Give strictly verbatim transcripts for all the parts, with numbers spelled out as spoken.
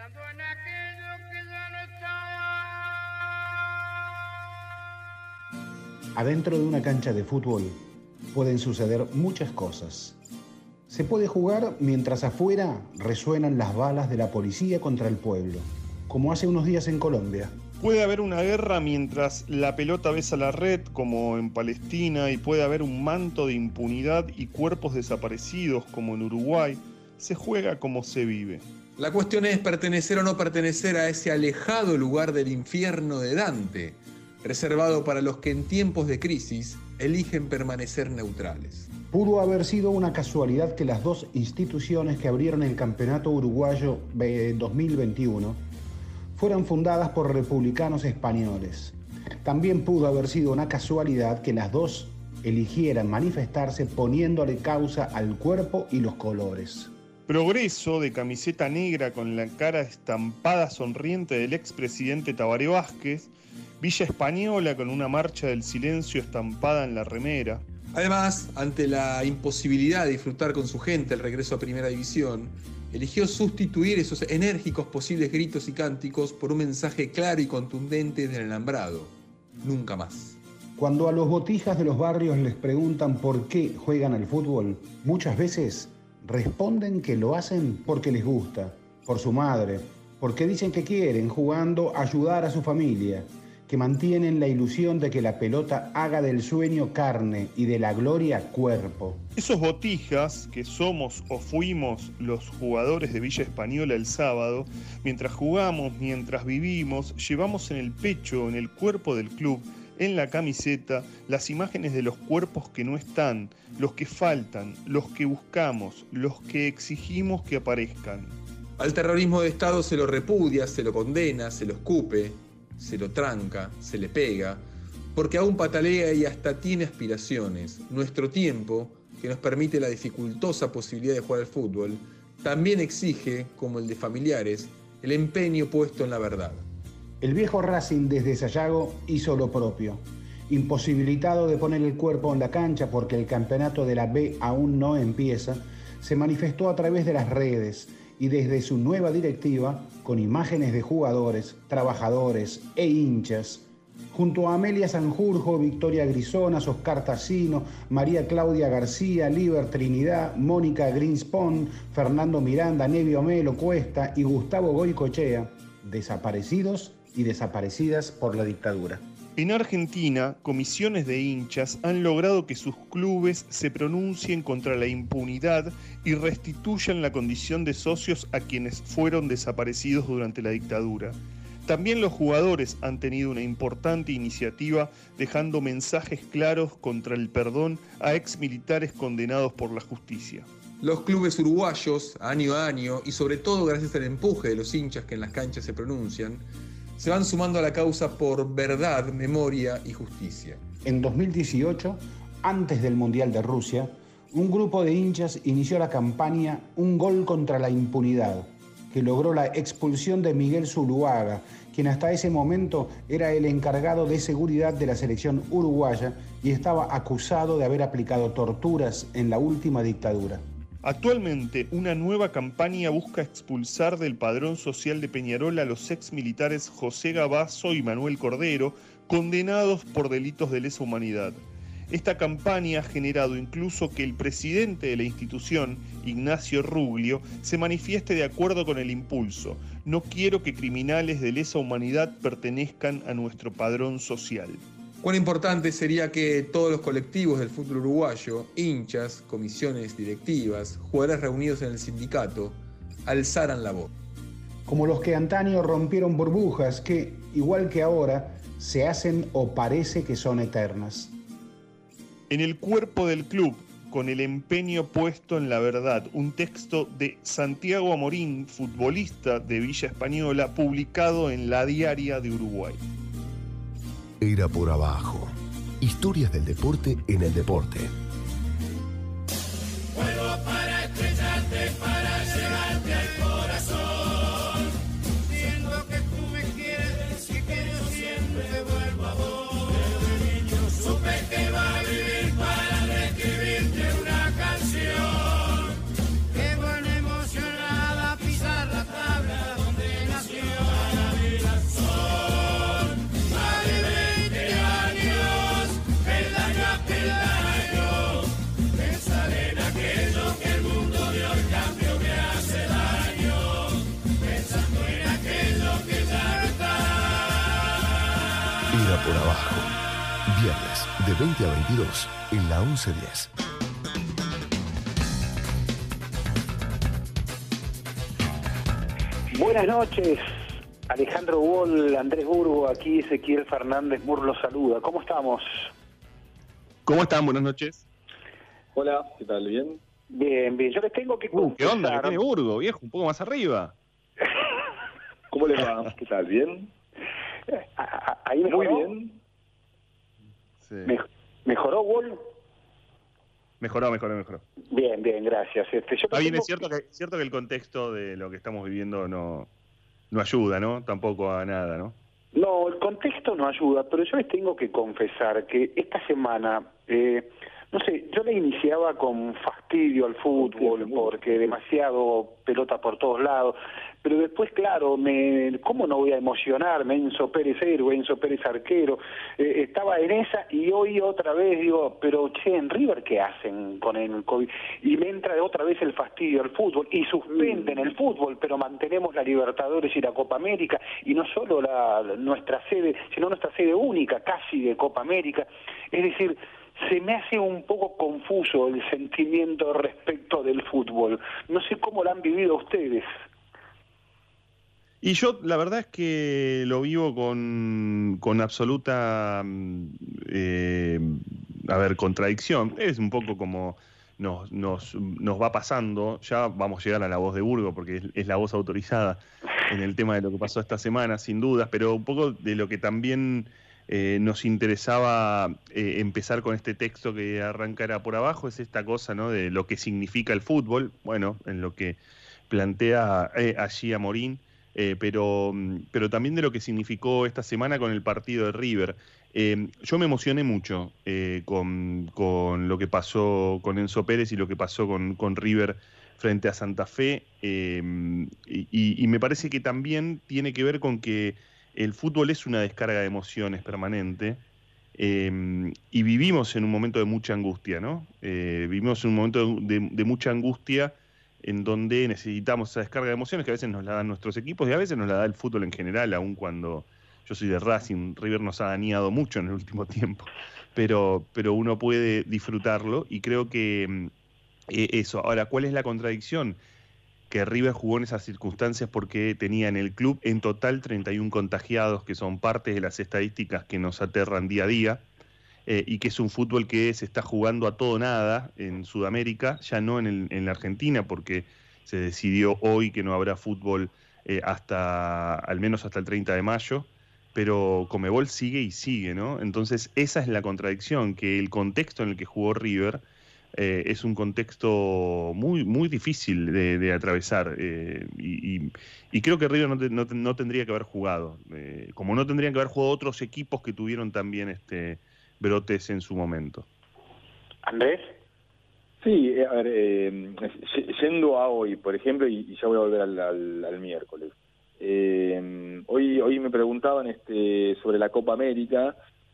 pensando en aquello que ya no estaba. Adentro de una cancha de fútbol pueden suceder muchas cosas. Se puede jugar mientras afuera resuenan las balas de la policía contra el pueblo, como hace unos días en Colombia. Puede haber una guerra mientras la pelota besa la red, como en Palestina, y puede haber un manto de impunidad y cuerpos desaparecidos, como en Uruguay. Se juega como se vive. La cuestión es pertenecer o no pertenecer a ese alejado lugar del infierno de Dante, reservado para los que en tiempos de crisis eligen permanecer neutrales. Pudo haber sido una casualidad que las dos instituciones que abrieron el Campeonato Uruguayo dos mil veintiuno fueran fundadas por republicanos españoles. También pudo haber sido una casualidad que las dos eligieran manifestarse poniéndole causa al cuerpo y los colores. Progreso, de camiseta negra con la cara estampada sonriente del expresidente Tabaré Vázquez. Villa Española con una marcha del silencio estampada en la remera. Además, ante la imposibilidad de disfrutar con su gente el regreso a Primera División, eligió sustituir esos enérgicos posibles gritos y cánticos por un mensaje claro y contundente del alambrado: nunca más. Cuando a los botijas de los barrios les preguntan por qué juegan al fútbol, muchas veces responden que lo hacen porque les gusta, por su madre, porque dicen que quieren, jugando, ayudar a su familia, que mantienen la ilusión de que la pelota haga del sueño carne y de la gloria cuerpo. Esos botijas, que somos o fuimos los jugadores de Villa Española el sábado, mientras jugamos, mientras vivimos, llevamos en el pecho, en el cuerpo del club, en la camiseta, las imágenes de los cuerpos que no están, los que faltan, los que buscamos, los que exigimos que aparezcan. Al terrorismo de Estado se lo repudia, se lo condena, se lo escupe, se lo tranca, se le pega, porque aún patalea y hasta tiene aspiraciones. Nuestro tiempo, que nos permite la dificultosa posibilidad de jugar al fútbol, también exige, como el de familiares, el empeño puesto en la verdad. El viejo Racing desde Sayago hizo lo propio. Imposibilitado de poner el cuerpo en la cancha porque el campeonato de la B aún no empieza, se manifestó a través de las redes y desde su nueva directiva, con imágenes de jugadores, trabajadores e hinchas, junto a Amelia Sanjurjo, Victoria Grisonas, Oscar Tassino, María Claudia García, Liber Trinidad, Mónica Greenspon, Fernando Miranda, Nevio Melo Cuesta y Gustavo Goicoechea, desaparecidos y desaparecidas por la dictadura. En Argentina, comisiones de hinchas han logrado que sus clubes se pronuncien contra la impunidad y restituyan la condición de socios a quienes fueron desaparecidos durante la dictadura. También los jugadores han tenido una importante iniciativa dejando mensajes claros contra el perdón a exmilitares condenados por la justicia. Los clubes uruguayos, año a año, y sobre todo gracias al empuje de los hinchas que en las canchas se pronuncian, se van sumando a la causa por verdad, memoria y justicia. En dos mil dieciocho, antes del Mundial de Rusia, un grupo de hinchas inició la campaña Un Gol contra la Impunidad, que logró la expulsión de Miguel Zuluaga, quien hasta ese momento era el encargado de seguridad de la selección uruguaya y estaba acusado de haber aplicado torturas en la última dictadura. Actualmente, una nueva campaña busca expulsar del padrón social de Peñarol a los exmilitares José Gabazo y Manuel Cordero, condenados por delitos de lesa humanidad. Esta campaña ha generado incluso que el presidente de la institución, Ignacio Ruglio, se manifieste de acuerdo con el impulso. No quiero que criminales de lesa humanidad pertenezcan a nuestro padrón social. Cuán importante sería que todos los colectivos del fútbol uruguayo, hinchas, comisiones directivas, jugadores reunidos en el sindicato, alzaran la voz. Como los que antaño rompieron burbujas que, igual que ahora, se hacen o parece que son eternas. En el cuerpo del club, con el empeño puesto en la verdad, un texto de Santiago Amorín, futbolista de Villa Española, publicado en La Diaria de Uruguay. Era por abajo. Historias del deporte en el deporte. Vuelvo para estrellarte, para llegarte al corazón. Siento que tú me quieres y que yo siempre vuelvo a vos. Desde niño supe que va a vivir para reescribirte una canción. Qué buena emocionada pisar la tabla donde por abajo. Viernes de veinte a veintidós en la once diez. Buenas noches, Alejandro Wall, Andrés Burgo, aquí Ezequiel Fernández Mur los saluda. ¿Cómo estamos? ¿Cómo están? Buenas noches. Hola, ¿qué tal? ¿Bien? Bien, bien. Yo les tengo que Uh, ¿Qué onda? ¿Qué confesar- tiene Burgo, viejo? Un poco más arriba. ¿Cómo le va? ¿Qué tal? ¿Bien? A- a- Ahí Muy mejoró. bien. Sí. Mej- ¿Mejoró, Wall? Mejoró, mejoró, mejoró. Bien, bien, gracias. Este, yo Está les bien, tengo es cierto que, cierto que el contexto de lo que estamos viviendo no, no ayuda, ¿no? Tampoco a nada, ¿no? No, el contexto no ayuda, pero yo les tengo que confesar que esta semana, eh, no sé, yo le iniciaba con fastidio al fútbol porque demasiado pelota por todos lados, pero después, claro, me, ¿cómo no voy a emocionarme? Enzo Pérez héroe, Enzo Pérez arquero, eh, estaba en esa y hoy otra vez digo, pero che, en River ¿qué hacen con el COVID? Y me entra otra vez el fastidio al fútbol y suspenden el fútbol, pero mantenemos la Libertadores y la Copa América y no solo la, nuestra sede, sino nuestra sede única casi de Copa América. Es decir, se me hace un poco confuso el sentimiento respecto del fútbol. No sé cómo lo han vivido ustedes. Y yo, la verdad es que lo vivo con, con absoluta, mm, eh, a ver, contradicción. Es un poco como nos, nos, nos va pasando, ya vamos a llegar a la voz de Burgo, porque es, es la voz autorizada en el tema de lo que pasó esta semana, sin dudas, pero un poco de lo que también eh, nos interesaba eh, empezar con este texto que arrancara por abajo, es esta cosa, ¿no?, de lo que significa el fútbol, bueno, en lo que plantea eh, allí Amorín. Eh, pero, pero también de lo que significó esta semana con el partido de River. Eh, yo me emocioné mucho eh, con, con lo que pasó con Enzo Pérez y lo que pasó con, con River frente a Santa Fe, eh, y, y me parece que también tiene que ver con que el fútbol es una descarga de emociones permanente, eh, y vivimos en un momento de mucha angustia, ¿no? Eh, vivimos en un momento de, de mucha angustia en donde necesitamos esa descarga de emociones que a veces nos la dan nuestros equipos y a veces nos la da el fútbol en general, aun cuando yo soy de Racing, River nos ha dañado mucho en el último tiempo, pero, pero uno puede disfrutarlo y creo que eh, eso. Ahora, ¿cuál es la contradicción? Que River jugó en esas circunstancias porque tenía en el club en total treinta y uno contagiados, que son parte de las estadísticas que nos aterran día a día. Eh, y que es un fútbol que se está jugando a todo nada en Sudamérica, ya no en, el, en la Argentina, porque se decidió hoy que no habrá fútbol eh, hasta, al menos hasta el treinta de mayo, pero Conmebol sigue y sigue, ¿no? Entonces esa es la contradicción, que el contexto en el que jugó River eh, es un contexto muy, muy difícil de, de atravesar, eh, y, y, y creo que River no, te, no, no tendría que haber jugado, eh, como no tendrían que haber jugado otros equipos que tuvieron también este brotes en su momento. ¿Andrés? Sí, eh, a ver, eh, yendo a hoy, por ejemplo, y, y ya voy a volver al, al, al miércoles. Eh, hoy hoy me preguntaban este sobre la Copa América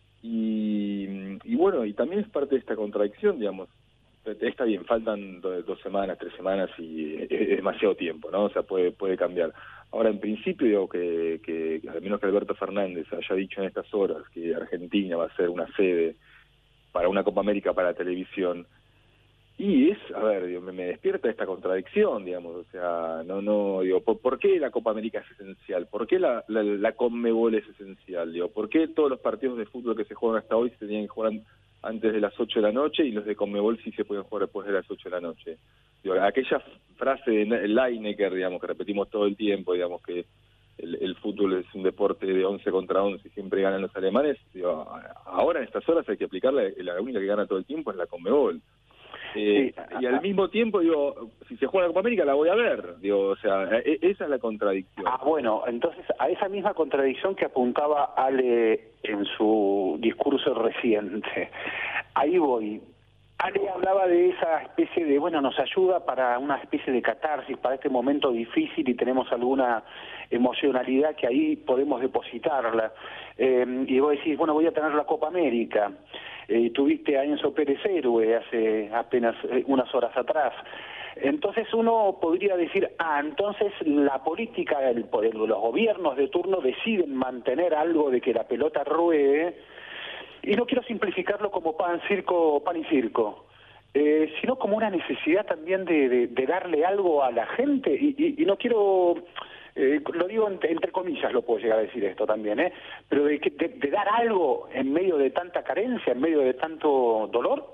y, y bueno, y también es parte de esta contradicción, digamos. Está bien, faltan dos semanas, tres semanas y es, es demasiado tiempo, ¿no? O sea, puede puede cambiar. Ahora, en principio, digo que, que al menos que Alberto Fernández haya dicho en estas horas que Argentina va a ser una sede para una Copa América para televisión, y es, a ver, digo, me, me despierta esta contradicción, digamos, o sea, no, no, digo, ¿por, ¿por qué la Copa América es esencial? ¿Por qué la, la, la Conmebol es esencial? Digo, ¿por qué todos los partidos de fútbol que se juegan hasta hoy se tenían que jugar antes de las ocho de la noche y los de Conmebol sí se pueden jugar después de las ocho de la noche? Digo, aquella frase de Lineker, digamos, que repetimos todo el tiempo, digamos, que el, el fútbol es un deporte de once contra once y siempre ganan los alemanes, digo, ahora en estas horas hay que aplicarla, la única que gana todo el tiempo es la Conmebol. Eh, sí. Y al mismo tiempo, digo, si se juega la Copa América la voy a ver, digo, o sea, e- esa es la contradicción. Ah, bueno, entonces a esa misma contradicción que apuntaba Ale en su discurso reciente, ahí voy. Ale hablaba de esa especie de, bueno, nos ayuda para una especie de catarsis, para este momento difícil y tenemos alguna emocionalidad que ahí podemos depositarla. Eh, y vos decís, bueno, voy a tener la Copa América. eh, tuviste a Enzo Pérez héroe hace apenas eh, unas horas atrás. Entonces uno podría decir, ah, entonces la política, el, el, los gobiernos de turno deciden mantener algo de que la pelota ruede, y no quiero simplificarlo como pan, circo, pan y circo, eh, sino como una necesidad también de, de, de darle algo a la gente, y, y, y no quiero, eh, lo digo entre, entre comillas, lo puedo llegar a decir esto también, ¿eh? pero de, de, de dar algo en medio de tanta carencia, en medio de tanto dolor.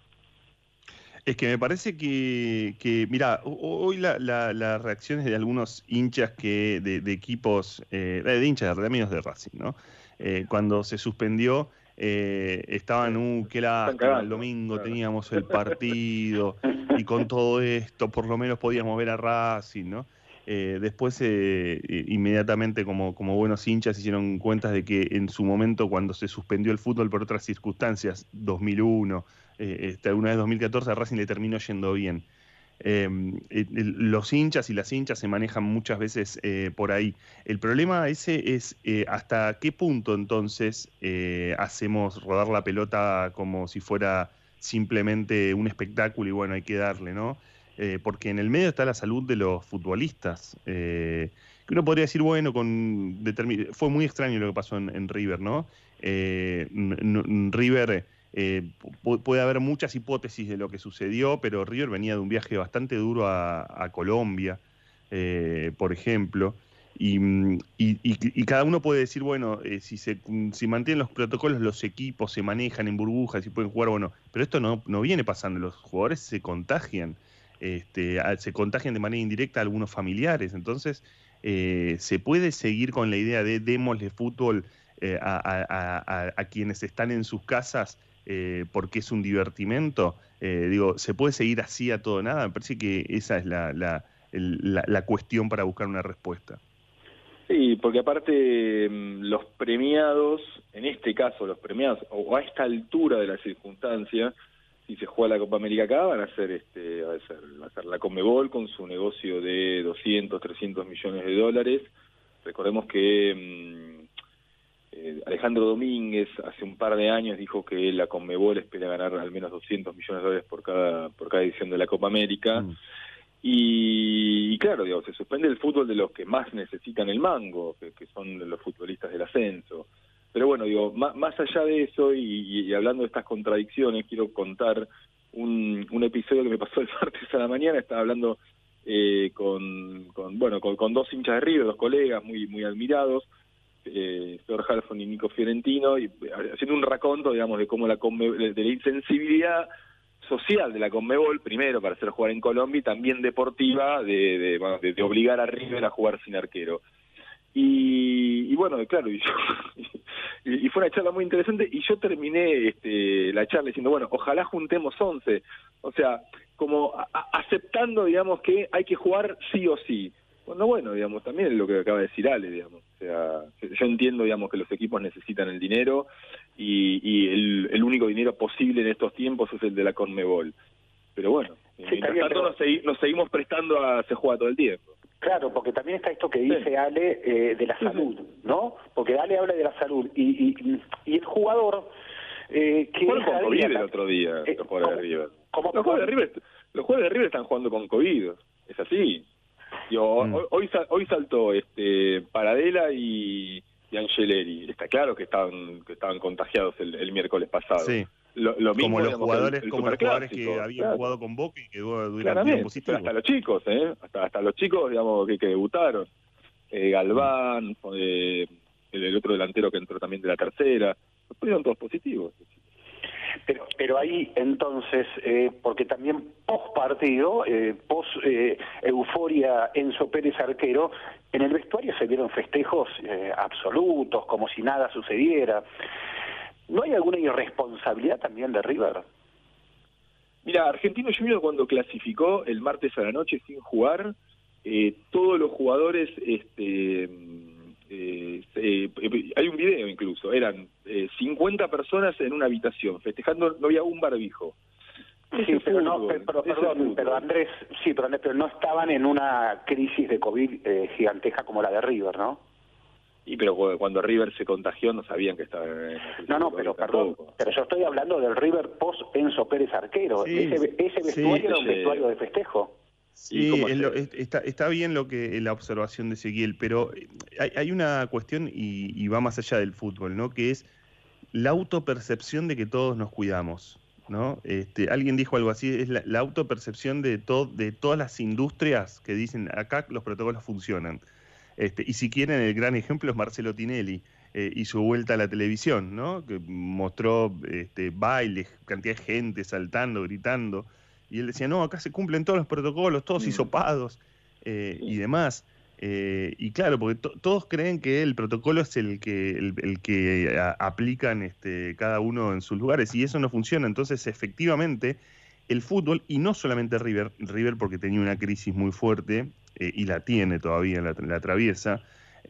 Es que me parece que, que mira, hoy la, la, las reacciones de algunos hinchas que de, de equipos, eh, de hinchas de amigos de Racing, ¿no? Eh, cuando se suspendió, eh, estaban, uh, qué lástima, el domingo claro. teníamos el partido, y con todo esto por lo menos podíamos ver a Racing, ¿no? Eh, después, eh, inmediatamente, como, como buenos hinchas, hicieron cuentas de que en su momento, cuando se suspendió el fútbol por otras circunstancias, dos mil uno, eh, este, alguna vez dos mil catorce, a Racing le terminó yendo bien. Eh, eh, los hinchas y las hinchas se manejan muchas veces eh, por ahí. El problema ese es eh, hasta qué punto entonces eh, hacemos rodar la pelota como si fuera simplemente un espectáculo y bueno, hay que darle, ¿no? Eh, porque en el medio está la salud de los futbolistas. Eh, que uno podría decir, bueno, con determin... fue muy extraño lo que pasó en, en River, ¿no? Eh, n- River, eh, puede haber muchas hipótesis de lo que sucedió, pero River venía de un viaje bastante duro a, a Colombia, eh, por ejemplo, y, y, y, y cada uno puede decir, bueno, eh, si se si mantienen los protocolos, los equipos se manejan en burbujas y pueden jugar, bueno, pero esto no, no viene pasando, los jugadores se contagian. Este, se contagian de manera indirecta a algunos familiares, entonces eh, se puede seguir con la idea de démosle fútbol eh, a, a, a, a quienes están en sus casas eh, porque es un divertimento. Eh, digo, se puede seguir así a todo nada. Me parece que esa es la, la, el, la, la cuestión para buscar una respuesta. Sí, porque aparte los premiados, en este caso los premiados, o a esta altura de la circunstancia, si se juega la Copa América acá, van a ser, este, va a ser, va a ser la Conmebol con su negocio de doscientos, trescientos millones de dólares. Recordemos que mmm, eh, Alejandro Domínguez hace un par de años dijo que la Conmebol espera ganar al menos doscientos millones de dólares por cada, por cada edición de la Copa América. Mm. Y, y claro, digo, se suspende el fútbol de los que más necesitan el mango, que, que son los futbolistas del ascenso. Pero bueno, digo, más, más allá de eso y, y hablando de estas contradicciones, quiero contar un, un episodio que me pasó el martes a la mañana. Estaba hablando eh, con, con, bueno, con, con dos hinchas de River, dos colegas muy muy admirados, eh, Flor Halfon y Nico Fiorentino, y haciendo un raconto, digamos, de cómo la Conmebol, de la insensibilidad social de la Conmebol, primero para hacer jugar en Colombia y también deportiva, de, de, bueno, de, de obligar a River a jugar sin arquero. Y, y bueno, claro, y, yo, y fue una charla muy interesante, y yo terminé este, la charla diciendo, bueno, ojalá juntemos once, o sea, como a, a, aceptando, digamos, que hay que jugar sí o sí. Bueno, bueno, digamos, también es lo que acaba de decir Ale, digamos, o sea, yo entiendo, digamos, que los equipos necesitan el dinero, y, y el, el único dinero posible en estos tiempos es el de la Conmebol, pero bueno, sí, mientras tanto pero... nos, segui nos seguimos prestando a se juega todo el tiempo. Claro, porque también está esto que dice sí. Ale eh, de la sí, salud, sí. ¿no? Porque Ale habla de la salud, y, y, y el jugador... Eh, que jugaron con COVID día, el otro día, eh, los jugadores de River. ¿cómo, los, jugadores de River los jugadores de River están jugando con COVID, es así. Yo, mm. hoy, hoy saltó este Paradela y, y Angeleri. Está claro que estaban que estaban contagiados el, el miércoles pasado. Sí. Lo, lo mismo, como los digamos, jugadores, el, el como los jugadores que habían claro. jugado con Boca y que dieron positivo. Hasta los chicos, ¿eh? Hasta, hasta los chicos, digamos, que, que debutaron. Eh, Galván, eh, el, el otro delantero que entró también de la tercera. Los fueron todos positivos. Pero, pero ahí entonces, eh, porque también post partido, eh, post eh, euforia Enzo Pérez arquero, en el vestuario se vieron festejos eh, absolutos, como si nada sucediera. ¿No hay alguna irresponsabilidad también de River? Mira, Argentino Juniors cuando clasificó el martes a la noche sin jugar, eh, todos los jugadores... este Eh, eh, hay un video incluso, eran eh, cincuenta personas en una habitación festejando, no había un barbijo. Sí, pero, no, pero, pero, perdón, pero Andrés, sí, pero, Andrés, pero no estaban en una crisis de COVID eh, gigantesca como la de River, ¿no? Y pero cuando River se contagió no sabían que estaba en No, no, pero perdón, pero yo estoy hablando del River post Enzo Pérez arquero. Sí, ese ese vestuario sí, era un sí. vestuario de festejo. Sí, cómo es se- lo- es- está, está bien lo que la observación de Ezequiel, pero hay, hay una cuestión y, y va más allá del fútbol, ¿no? Que es la autopercepción de que todos nos cuidamos, ¿no? Este, alguien dijo algo así, es la, la autopercepción de, to- de todas las industrias que dicen acá los protocolos funcionan. Este, y si quieren, el gran ejemplo es Marcelo Tinelli eh, y su vuelta a la televisión, ¿no? Que mostró este, bailes, cantidad de gente saltando, gritando. Y él decía, no, acá se cumplen todos los protocolos, todos Mm. hisopados eh, Sí. y demás. Eh, y claro, porque to- todos creen que el protocolo es el que, el, el que a- aplican este, cada uno en sus lugares, y eso no funciona. Entonces, efectivamente, el fútbol, y no solamente River, River porque tenía una crisis muy fuerte, eh, y la tiene todavía, la, la atraviesa,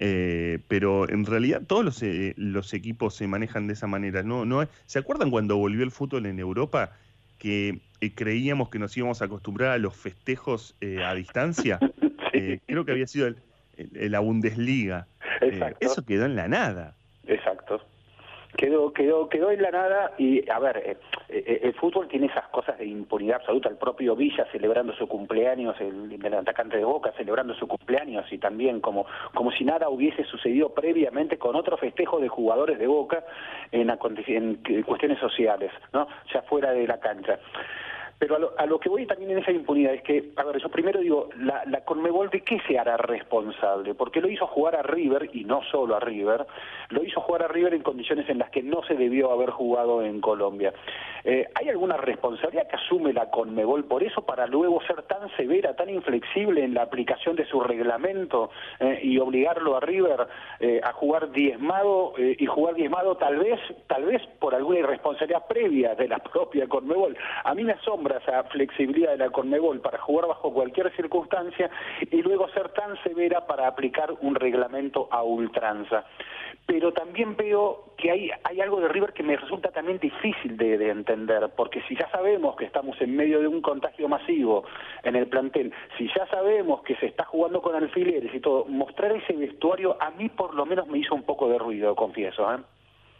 eh, pero en realidad todos los, eh, los equipos se manejan de esa manera. No, no es- ¿Se acuerdan cuando volvió el fútbol en Europa? Que eh, creíamos que nos íbamos a acostumbrar a los festejos eh, a distancia. Eh, creo que había sido el- el- la Bundesliga. Eh, Exacto. eso quedó en la nada. Exacto. Quedó, quedó, quedó en la nada y, a ver, eh, eh, el fútbol tiene esas cosas de impunidad absoluta. El propio Villa celebrando su cumpleaños, el, el atacante de Boca celebrando su cumpleaños y también como, como si nada hubiese sucedido previamente con otro festejo de jugadores de Boca en, aconte- en cuestiones sociales, ¿no? Ya fuera de la cancha. Pero a lo, a lo que voy también en esa impunidad es que, a ver, yo primero digo, la, la Conmebol, ¿de qué se hará responsable? Porque lo hizo jugar a River, y no solo a River, lo hizo jugar a River en condiciones en las que no se debió haber jugado en Colombia. Eh, ¿Hay alguna responsabilidad que asume la Conmebol por eso, para luego ser tan severa, tan inflexible en la aplicación de su reglamento eh, y obligarlo a River eh, a jugar diezmado, eh, y jugar diezmado tal vez, tal vez por alguna irresponsabilidad previa de la propia Conmebol? A mí me asombra esa flexibilidad de la Conmebol para jugar bajo cualquier circunstancia y luego ser tan severa para aplicar un reglamento a ultranza. Pero también veo que hay, hay algo de River que me resulta también difícil de, de entender, porque si ya sabemos que estamos en medio de un contagio masivo en el plantel, si ya sabemos que se está jugando con alfileres y todo, mostrar ese vestuario a mí por lo menos me hizo un poco de ruido, confieso, ¿eh?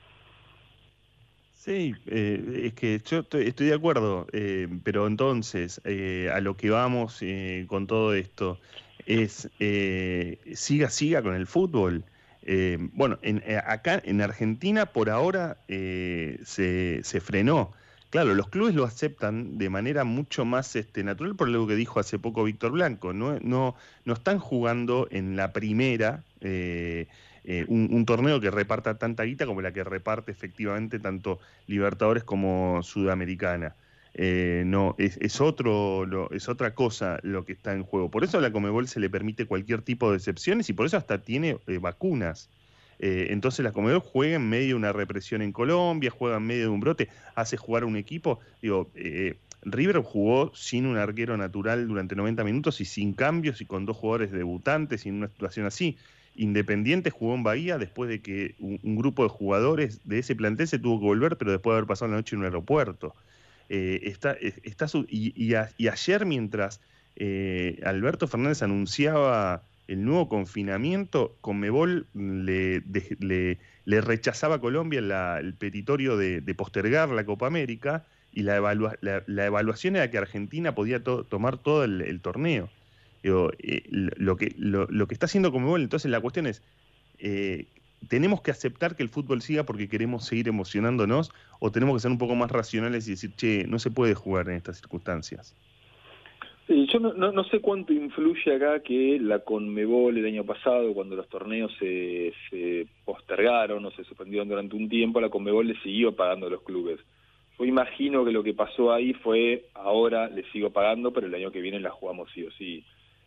Sí, eh, es que yo estoy, estoy de acuerdo, eh, pero entonces, eh, a lo que vamos eh, con todo esto es, eh, siga, siga con el fútbol. Eh, bueno, en, eh, acá en Argentina por ahora eh, se, se frenó. Claro, los clubes lo aceptan de manera mucho más este, natural, por lo que dijo hace poco Víctor Blanco. No, no, no están jugando en la primera eh, eh, un, un torneo que reparta tanta guita como la que reparte efectivamente tanto Libertadores como Sudamericana. Eh, no, es, es, otro, lo, es otra cosa lo que está en juego. Por eso a la Conmebol se le permite cualquier tipo de excepciones y por eso hasta tiene eh, vacunas. Eh, entonces la Conmebol juega en medio de una represión en Colombia, juega en medio de un brote, hace jugar a un equipo. Digo, eh, River jugó sin un arquero natural durante noventa minutos y sin cambios y con dos jugadores debutantes y en una situación así. Independiente jugó en Bahía después de que un, un grupo de jugadores de ese plantel se tuvo que volver, pero después de haber pasado la noche en un aeropuerto. Eh, está, está su, y, y, a, y ayer mientras eh, Alberto Fernández anunciaba el nuevo confinamiento, Conmebol le, de, le, le rechazaba a Colombia la, el petitorio de, de postergar la Copa América y la, evalua, la, la evaluación era que Argentina podía to, tomar todo el, el torneo. Digo, eh, lo, que, lo, lo que está haciendo Conmebol, entonces la cuestión es, eh, ¿tenemos que aceptar que el fútbol siga porque queremos seguir emocionándonos o tenemos que ser un poco más racionales y decir, che, no se puede jugar en estas circunstancias? Sí, yo no, no, no sé cuánto influye acá que la Conmebol el año pasado, cuando los torneos se, se postergaron o se suspendieron durante un tiempo, la Conmebol le siguió pagando a los clubes. Yo imagino que lo que pasó ahí fue, ahora le sigo pagando, pero el año que viene la jugamos sí o sí.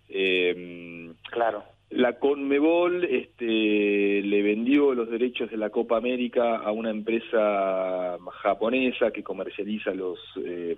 Eh, claro. La Conmebol este, le vendió los derechos de la Copa América a una empresa japonesa que comercializa los... Eh,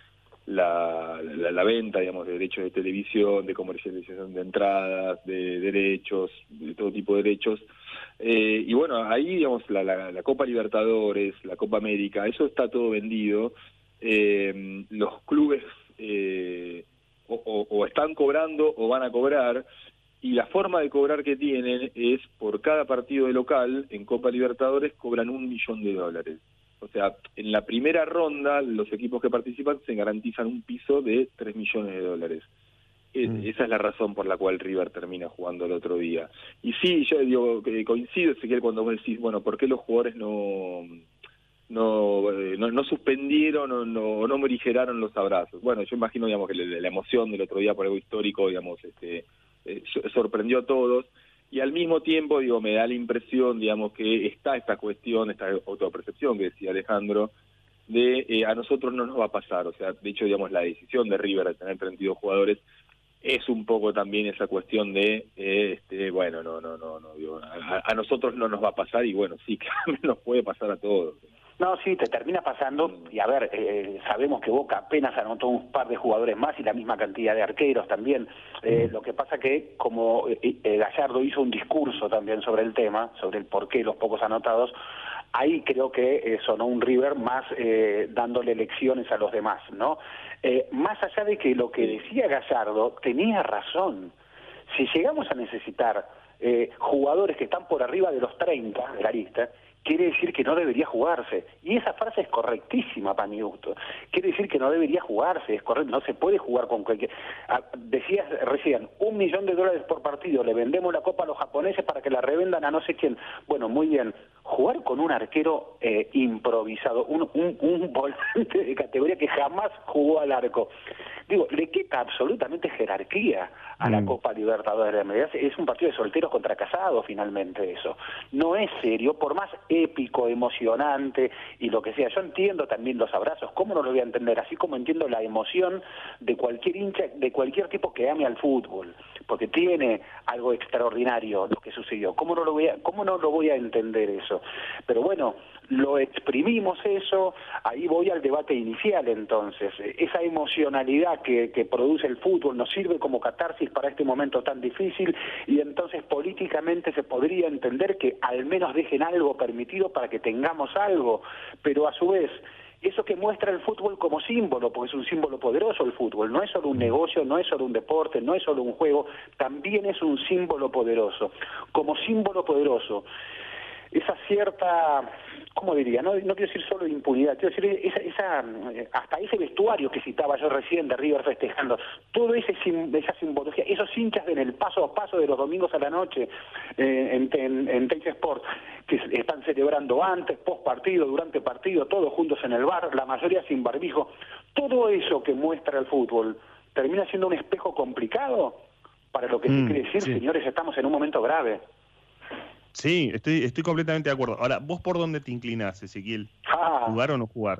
La, la, la venta, digamos, de derechos de televisión, de comercialización de entradas, de derechos, de todo tipo de derechos. Eh, y bueno, ahí, digamos, la, la, la Copa Libertadores, la Copa América, eso está todo vendido. Eh, los clubes eh, o, o, o están cobrando o van a cobrar, y la forma de cobrar que tienen es por cada partido de local en Copa Libertadores cobran un millón de dólares. O sea, en la primera ronda los equipos que participan se garantizan un piso de tres millones de dólares. Es, mm. Esa es la razón por la cual River termina jugando el otro día. Y sí, yo digo, coincido, Ezequiel, cuando vos decís, bueno, ¿por qué los jugadores no no no, no suspendieron o no, no morigeraron los abrazos? Bueno, yo imagino, digamos, que la, la emoción del otro día por algo histórico, digamos, este eh, sorprendió a todos. Y al mismo tiempo, digo, me da la impresión, digamos, que está esta cuestión, esta autopercepción que decía Alejandro, de eh, a nosotros no nos va a pasar. O sea, de hecho, digamos, la decisión de River de tener treinta y dos jugadores es un poco también esa cuestión de, eh, este, bueno, no, no, no, no digo, a, a nosotros no nos va a pasar, y bueno, sí, que nos puede pasar a todos. No, sí, te termina pasando, y a ver, eh, sabemos que Boca apenas anotó un par de jugadores más y la misma cantidad de arqueros también. Eh, lo que pasa que, como eh, eh, Gallardo hizo un discurso también sobre el tema, sobre el por qué los pocos anotados, ahí creo que eh, sonó un River más eh, dándole lecciones a los demás, ¿no? Eh, más allá de que lo que decía Gallardo tenía razón. Si llegamos a necesitar eh, jugadores que están por arriba de los treinta de la lista, quiere decir que no debería jugarse. Y esa frase es correctísima para mi gusto. Quiere decir que no debería jugarse, es correcto, no se puede jugar con cualquier... Ah, decías recién, un millón de dólares por partido, le vendemos la copa a los japoneses para que la revendan a no sé quién. Bueno, muy bien, jugar con un arquero eh, improvisado, un, un, un volante de categoría que jamás jugó al arco. Digo, le quita absolutamente jerarquía a la mm. Copa Libertadores de Medias. Es un partido de solteros contra casados, finalmente, eso. No es serio, por más épico, emocionante y lo que sea. Yo entiendo también los abrazos, ¿cómo no lo voy a entender? Así como entiendo la emoción de cualquier hincha, de cualquier tipo que ame al fútbol, porque tiene algo extraordinario lo que sucedió. ¿Cómo no lo voy a, cómo no lo voy a entender eso? Pero bueno, lo exprimimos eso, ahí voy al debate inicial entonces. Esa emocionalidad que, que produce el fútbol nos sirve como catarsis para este momento tan difícil, y entonces políticamente se podría entender que al menos dejen algo permitido para que tengamos algo, pero a su vez eso que muestra el fútbol como símbolo, porque es un símbolo poderoso el fútbol, no es solo un negocio, no es solo un deporte, no es solo un juego, también es un símbolo poderoso. Como símbolo poderoso, esa cierta, ¿cómo diría? No, no quiero decir solo impunidad, quiero decir esa, esa, hasta ese vestuario que citaba yo recién de River festejando, todo ese esa simbología, esos hinchas en el paso a paso de los domingos a la noche eh, en, en, en Teis Sport, que están celebrando antes, post partido, durante partido, todos juntos en el bar, la mayoría sin barbijo, todo eso que muestra el fútbol termina siendo un espejo complicado para lo que mm, se quiere decir, sí. Señores, estamos en un momento grave. Sí, estoy estoy completamente de acuerdo. Ahora, ¿vos por dónde te inclinás, Ezequiel? Ah, ¿jugar o no jugar?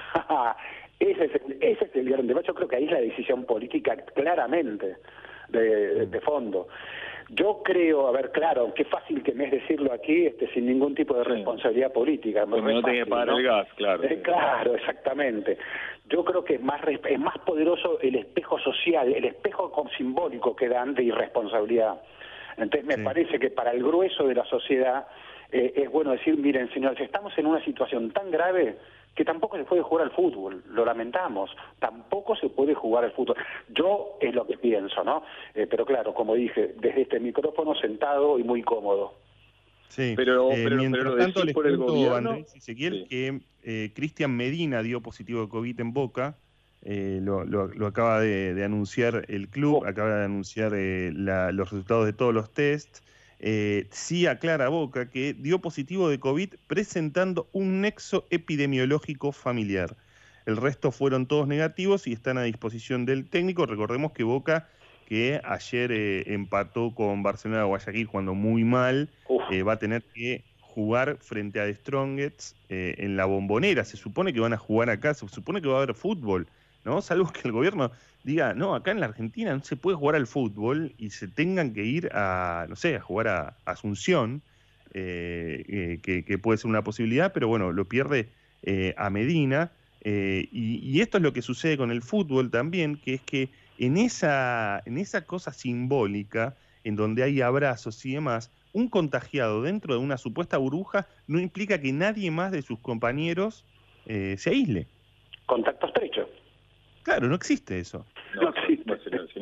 ese, es el, ese es el gran debate. Yo creo que ahí es la decisión política claramente de, de fondo. Yo creo, a ver, claro, qué fácil que me es decirlo aquí este, sin ningún tipo de responsabilidad política. Porque no tenés que pagar el gas, claro. Eh, claro, exactamente. Yo creo que es más, es más poderoso el espejo social, el espejo simbólico que dan de irresponsabilidad. Entonces me sí. parece que para el grueso de la sociedad eh, es bueno decir, miren señores, estamos en una situación tan grave que tampoco se puede jugar al fútbol, lo lamentamos, tampoco se puede jugar al fútbol. Yo es lo que pienso, ¿no? Eh, pero claro, como dije, desde este micrófono sentado y muy cómodo. Sí, pero, eh, pero mientras pero tanto les por el gobierno, Andrés Ezequiel, sí. que eh, Cristian Medina dio positivo de COVID en Boca. Eh, lo, lo, lo acaba de, de anunciar el club, oh. acaba de anunciar eh, la, los resultados de todos los tests. Eh, sí aclara Boca que dio positivo de COVID presentando un nexo epidemiológico familiar. El resto fueron todos negativos y están a disposición del técnico. Recordemos que Boca, que ayer eh, empató con Barcelona de Guayaquil jugando muy mal, eh, va a tener que jugar frente a The Strongets eh, en la Bombonera. Se supone que van a jugar acá, se supone que va a haber fútbol, ¿no? Salvo que el gobierno diga, no, acá en la Argentina no se puede jugar al fútbol y se tengan que ir a, no sé, a jugar a Asunción, eh, eh, que, que puede ser una posibilidad, pero bueno, lo pierde eh, a Medina. Eh, y, y esto es lo que sucede con el fútbol también, que es que en esa, en esa cosa simbólica, en donde hay abrazos y demás, un contagiado dentro de una supuesta burbuja no implica que nadie más de sus compañeros eh, se aísle. Contacto estrecho. Claro, no existe eso. No, no existe. No, si, no, si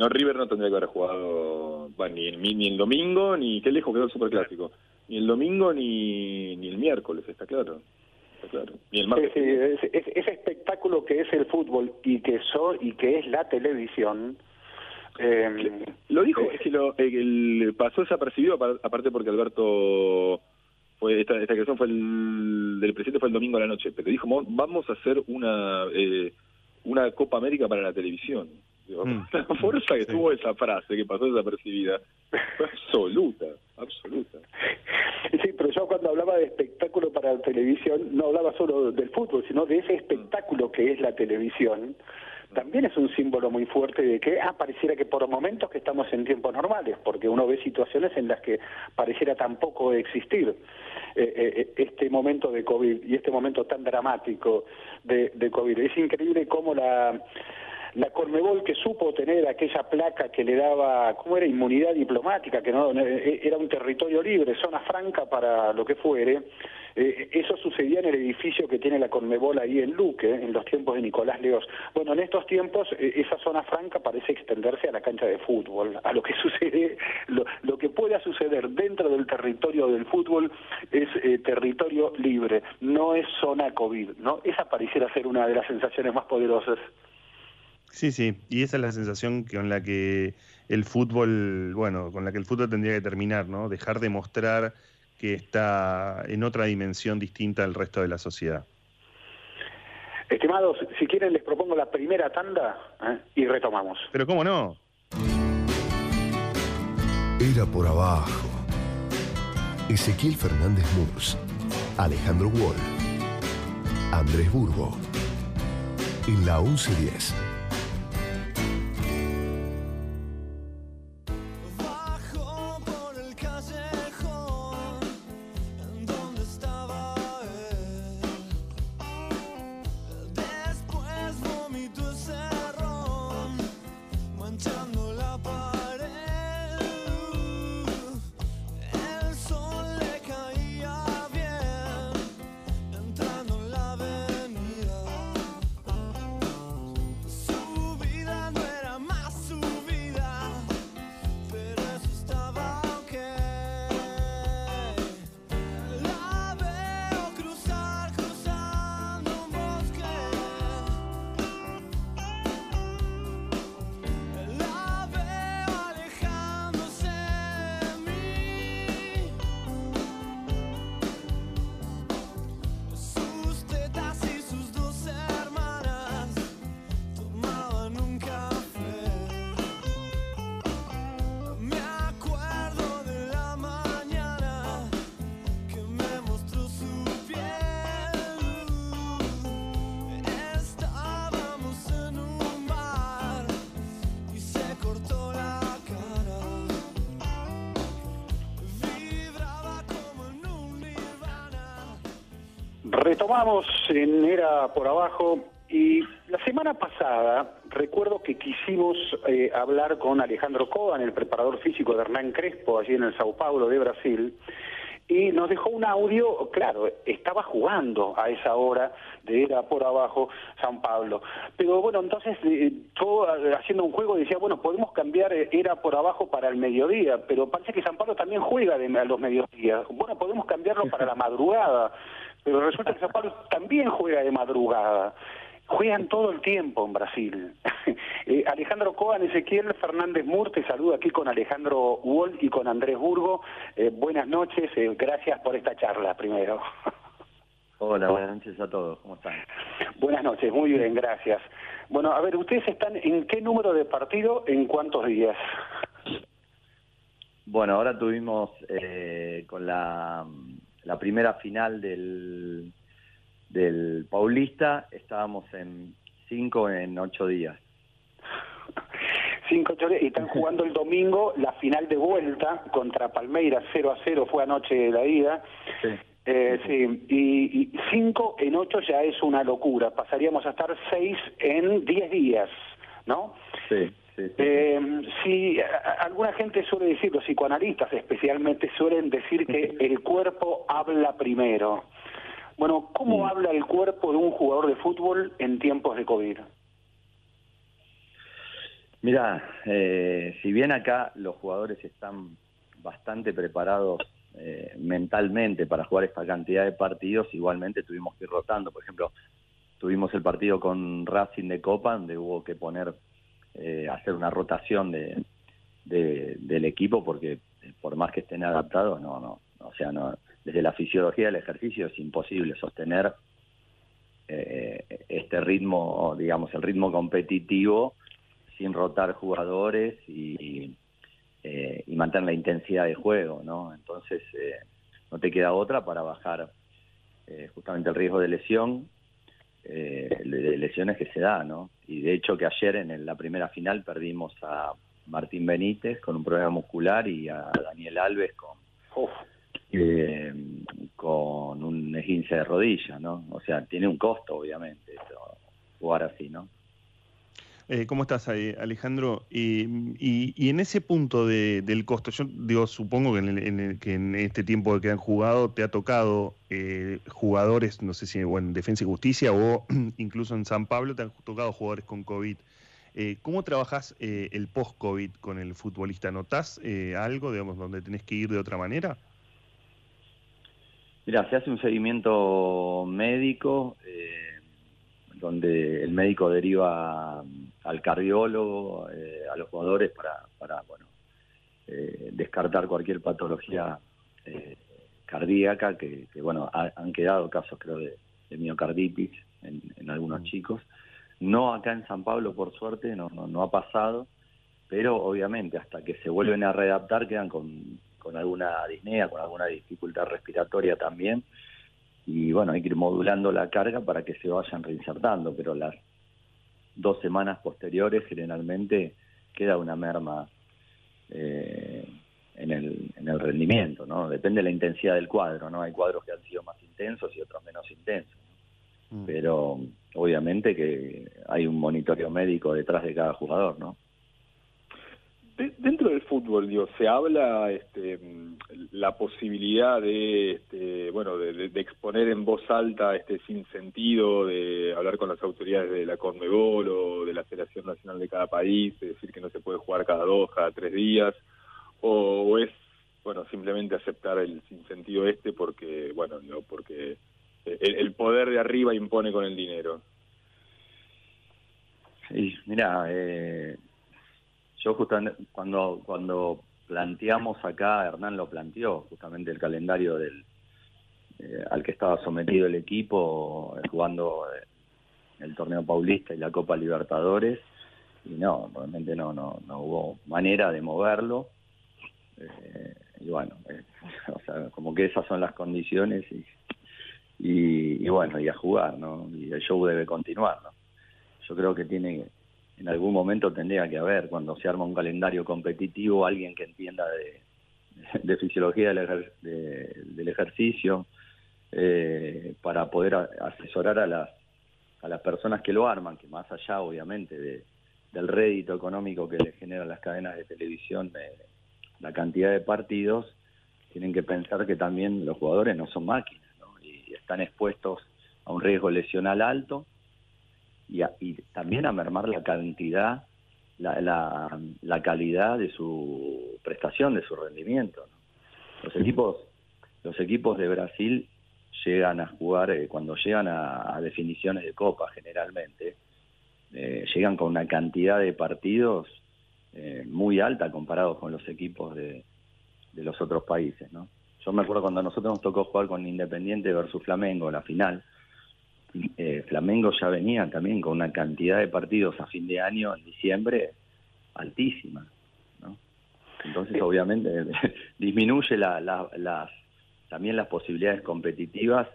no, River no tendría que haber jugado bueno, ni, ni, ni el domingo, ni qué lejos quedó el Superclásico. Ni el domingo ni, ni el miércoles, está claro. Está claro. Ni el martes. Sí, sí, ese, ese espectáculo que es el fútbol y que, so, y que es la televisión... Eh, lo dijo, es que lo, el, pasó desapercibido, aparte porque Alberto... Fue, esta, esta creación fue el del presidente fue el domingo a la noche, pero dijo, vamos a hacer una eh, una Copa América para la televisión. Digo, mm. La fuerza que sí. tuvo esa frase, que pasó desapercibida, fue absoluta, absoluta. Sí, pero yo cuando hablaba de espectáculo para la televisión, no hablaba solo del fútbol, sino de ese espectáculo que es la televisión. También es un símbolo muy fuerte de que, ah, pareciera que por momentos que estamos en tiempos normales, porque uno ve situaciones en las que pareciera tampoco existir eh, eh, este momento de COVID y este momento tan dramático de, de COVID. Es increíble cómo la... La Conmebol, que supo tener aquella placa que le daba, ¿cómo era? Inmunidad diplomática, que no era un territorio libre, zona franca para lo que fuere. Eh, eso sucedía en el edificio que tiene la Conmebol ahí en Luque, en los tiempos de Nicolás Leós. Bueno, en estos tiempos eh, esa zona franca parece extenderse a la cancha de fútbol. A lo que sucede, lo, lo que pueda suceder dentro del territorio del fútbol es eh, territorio libre, no es zona COVID, ¿no? Esa pareciera ser una de las sensaciones más poderosas. Sí, sí, y esa es la sensación con la que el fútbol, bueno, con la que el fútbol tendría que terminar, ¿no? Dejar de mostrar que está en otra dimensión distinta al resto de la sociedad. Estimados, si quieren les propongo la primera tanda ¿eh? y retomamos. Pero cómo no. Era por abajo. Ezequiel Fernández Murs, Alejandro Wall, Andrés Burgo, en la once diez. Retomamos en Era por Abajo y la semana pasada recuerdo que quisimos eh, hablar con Alejandro Coan, el preparador físico de Hernán Crespo, allí en el Sao Paulo de Brasil, y nos dejó un audio, claro, estaba jugando a esa hora de Era por Abajo San Pablo, pero bueno, entonces eh, todo haciendo un juego decía, bueno, podemos cambiar Era por Abajo para el mediodía, pero parece que San Pablo también juega de, a los mediodías, bueno, podemos cambiarlo para la madrugada, pero resulta que San Pablo también juega de madrugada. Juegan todo el tiempo en Brasil. eh, Alejandro Coan, Ezequiel Fernández Murs, te saluda aquí con Alejandro Wall y con Andrés Burgo. Eh, buenas noches, eh, gracias por esta charla primero. Hola, buenas noches a todos, ¿cómo están? Buenas noches, muy bien, gracias. Bueno, a ver, ¿ustedes están en qué número de partido en cuántos días? Bueno, ahora tuvimos eh, con la... la primera final del, del Paulista, estábamos en cinco en ocho días. Cinco, ocho días, y están jugando el domingo la final de vuelta contra Palmeiras, cero a cero fue anoche la ida. Sí. Eh, sí, y, y cinco en ocho ya es una locura, pasaríamos a estar seis en diez días, ¿no? Sí. Sí, sí. Eh, sí, a, alguna gente suele decir, los psicoanalistas especialmente suelen decir que el cuerpo habla primero. Bueno, ¿cómo sí. habla el cuerpo de un jugador de fútbol en tiempos de COVID? Mira, eh, si bien acá los jugadores están bastante preparados eh, mentalmente para jugar esta cantidad de partidos, igualmente tuvimos que ir rotando. Por ejemplo, tuvimos el partido con Racing de Copa, donde hubo que poner, eh, hacer una rotación de, de, del equipo, porque por más que estén adaptados, no, no, o sea, no, desde la fisiología del ejercicio es imposible sostener eh, este ritmo, digamos, el ritmo competitivo sin rotar jugadores y, eh, y mantener la intensidad de juego, ¿no? Entonces, eh, no te queda otra para bajar eh, justamente el riesgo de lesión, eh, de lesiones que se da, ¿no? Y de hecho que ayer en el, la primera final perdimos a Martín Benítez con un problema muscular y a Daniel Alves con, eh, con un esguince de rodilla, ¿no? O sea, tiene un costo, obviamente, esto, jugar así, ¿no? Eh, ¿Cómo estás, Alejandro? Y, y, y en ese punto de, del costo, yo digo, supongo que en, el, en el, que en este tiempo que han jugado te ha tocado eh, jugadores, no sé si bueno, en Defensa y Justicia o incluso en San Pablo te han tocado jugadores con COVID. Eh, ¿Cómo trabajás eh, el post-COVID con el futbolista? ¿Notás eh, algo, digamos, donde tenés que ir de otra manera? Mira, se hace un seguimiento médico, eh, donde el médico deriva al cardiólogo, eh, a los jugadores para, para bueno, eh, descartar cualquier patología eh, cardíaca, que, que bueno, ha, han quedado casos, creo, de, de miocarditis en, en algunos mm. chicos. No acá en San Pablo, por suerte, no, no, no ha pasado, pero obviamente hasta que se vuelven a readaptar quedan con, con alguna disnea, con alguna dificultad respiratoria también. Y bueno, hay que ir modulando la carga para que se vayan reinsertando, pero las dos semanas posteriores generalmente queda una merma eh, en, el, en el rendimiento, ¿no? Depende de la intensidad del cuadro, ¿no? Hay cuadros que han sido más intensos y otros menos intensos, ¿no? Mm. Pero obviamente que hay un monitoreo médico detrás de cada jugador, ¿no? De, dentro del fútbol, digo, se habla este, la posibilidad de, este, bueno, de, de, de exponer en voz alta este sinsentido, de hablar con las autoridades de la Conmebol o de la Federación Nacional de cada país, de decir que no se puede jugar cada dos, cada tres días, o, o es, bueno, simplemente aceptar el sinsentido este porque, bueno, no, porque el, el poder de arriba impone con el dinero. Sí, mira, eh... yo justamente cuando cuando planteamos acá, Hernán lo planteó, justamente el calendario del eh, al que estaba sometido el equipo, eh, jugando eh, el torneo paulista y la Copa Libertadores, y no, realmente no no no hubo manera de moverlo, eh, y bueno, eh, o sea, como que esas son las condiciones, y, y, y bueno, y a jugar, ¿no? Y el show debe continuar, ¿no? Yo creo que tiene... En algún momento tendría que haber, cuando se arma un calendario competitivo, alguien que entienda de, de fisiología del, ejer, de, del ejercicio, eh, para poder a, asesorar a las, a las personas que lo arman, que más allá, obviamente, de, del rédito económico que le generan las cadenas de televisión, eh, la cantidad de partidos, tienen que pensar que también los jugadores no son máquinas, ¿no? Y están expuestos a un riesgo lesional alto, Y, a, y también a mermar la cantidad, la, la, la calidad de su prestación, de su rendimiento, ¿no? Los equipos, los equipos de Brasil llegan a jugar, eh, cuando llegan a, a definiciones de Copa generalmente, eh, llegan con una cantidad de partidos eh, muy alta comparados con los equipos de, de los otros países, ¿no? Yo me acuerdo cuando a nosotros nos tocó jugar con Independiente versus Flamengo, la final. Eh, Flamengo ya venía también con una cantidad de partidos a fin de año, en diciembre, altísima, ¿no? Entonces, obviamente, disminuye la, la, las, también las posibilidades competitivas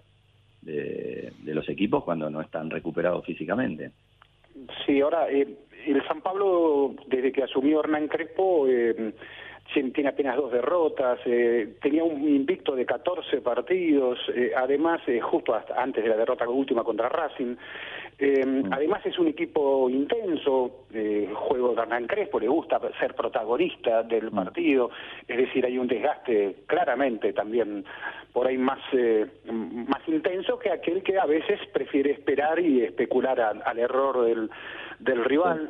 de, de los equipos cuando no están recuperados físicamente. Sí, ahora, eh, el San Pablo, desde que asumió Hernán Crespo, eh, tiene apenas dos derrotas, eh, tenía un invicto de catorce partidos, eh, además, eh, justo hasta antes de la derrota última contra Racing, eh, mm. además es un equipo intenso, eh, juego de Hernán Crespo, le gusta ser protagonista del partido, es decir, hay un desgaste claramente también por ahí más, eh, más intenso que aquel que a veces prefiere esperar y especular a, al error del, del rival. Sí.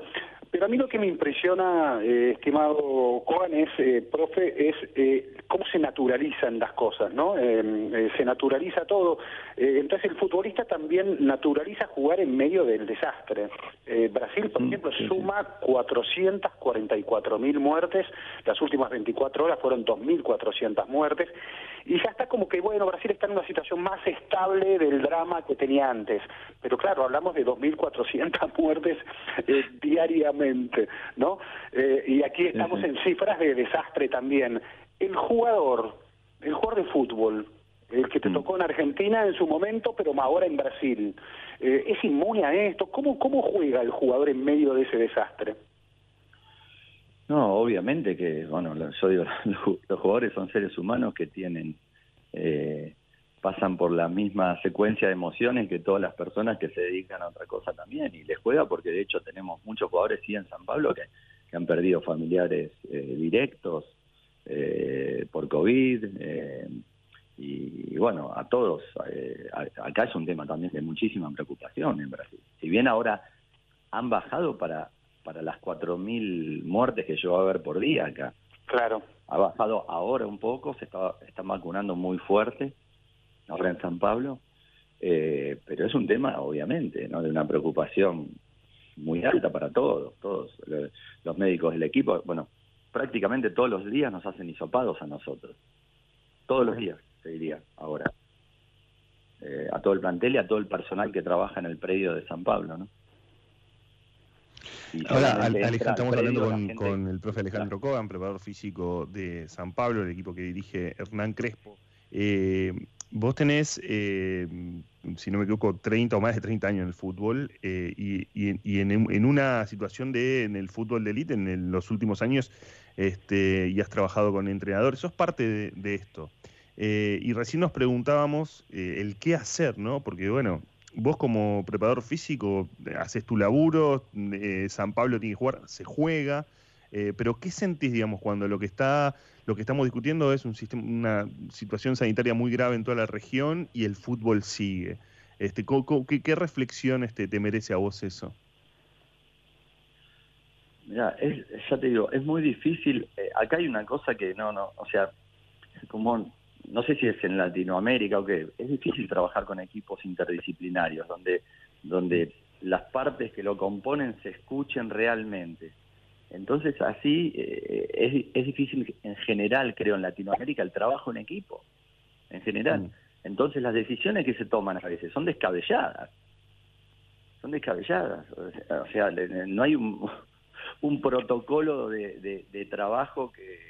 Pero a mí lo que me impresiona, eh, estimado Kogan, es, eh, profe, es eh, cómo se naturalizan las cosas, ¿no? Eh, eh, se naturaliza todo. Eh, entonces el futbolista también naturaliza jugar en medio del desastre. Eh, Brasil, por ejemplo, sí, suma cuatrocientas cuarenta y cuatro mil muertes. Las últimas veinticuatro horas fueron dos mil cuatrocientas muertes. Y ya está como que, bueno, Brasil está en una situación más estable del drama que tenía antes. Pero claro, hablamos de dos mil cuatrocientas muertes eh, diariamente, ¿no? Eh, y aquí estamos sí, sí. en cifras de desastre también. El jugador, el jugador de fútbol, el que te Mm. tocó en Argentina en su momento, pero ahora en Brasil, eh, ¿es inmune a esto? ¿Cómo, ¿Cómo juega el jugador en medio de ese desastre? No, obviamente que, bueno, lo- yo digo, los jugadores son seres humanos que tienen, eh, pasan por la misma secuencia de emociones que todas las personas que se dedican a otra cosa también, y les juega porque de hecho tenemos muchos jugadores, sí, en San Pablo, que, que han perdido familiares eh, directos eh, por COVID, eh, y, y bueno, a todos, eh, a- acá es un tema también de muchísima preocupación en Brasil. Si bien ahora han bajado para para las cuatro mil muertes que yo va a haber por día acá. Claro. Ha bajado ahora un poco, se está, están vacunando muy fuerte, ahora en San Pablo, eh, pero es un tema, obviamente, ¿no? De una preocupación muy alta para todos, todos los, los médicos del equipo. Bueno, prácticamente todos los días nos hacen hisopados a nosotros. Todos los días, te diría, ahora. Eh, a todo el plantel y a todo el personal que trabaja en el predio de San Pablo, ¿no? Y Ahora, solamente Alejandro, entra al estamos predio hablando la con, gente- con el profe Alejandro Kogan, preparador físico de San Pablo, el equipo que dirige Hernán Crespo. Eh, vos tenés, eh, si no me equivoco, treinta o más de treinta años en el fútbol, eh, y, y- y en, en una situación de en el fútbol de élite en el- los últimos años, este, y has trabajado con entrenadores, sos parte de, de esto. Eh, y recién nos preguntábamos eh, el qué hacer, ¿no? Porque, bueno, vos como preparador físico eh, haces tu laburo, eh, San Pablo tiene que jugar, se juega, eh, pero ¿qué sentís, digamos, cuando lo que está, lo que estamos discutiendo es un sistema, una situación sanitaria muy grave en toda la región y el fútbol sigue? Este, ¿co- co- ¿qué, qué reflexión este, te merece a vos eso? Mirá, es, ya te digo, es muy difícil. Eh, acá hay una cosa que no, no, o sea, como, no sé si es en Latinoamérica o qué, es difícil trabajar con equipos interdisciplinarios, donde, donde las partes que lo componen se escuchen realmente. Entonces, así, eh, es, es difícil en general, creo, en Latinoamérica, el trabajo en equipo, en general. Mm. Entonces, las decisiones que se toman a veces son descabelladas. Son descabelladas. O sea, o sea, le- no hay un, un protocolo de, de, de trabajo que,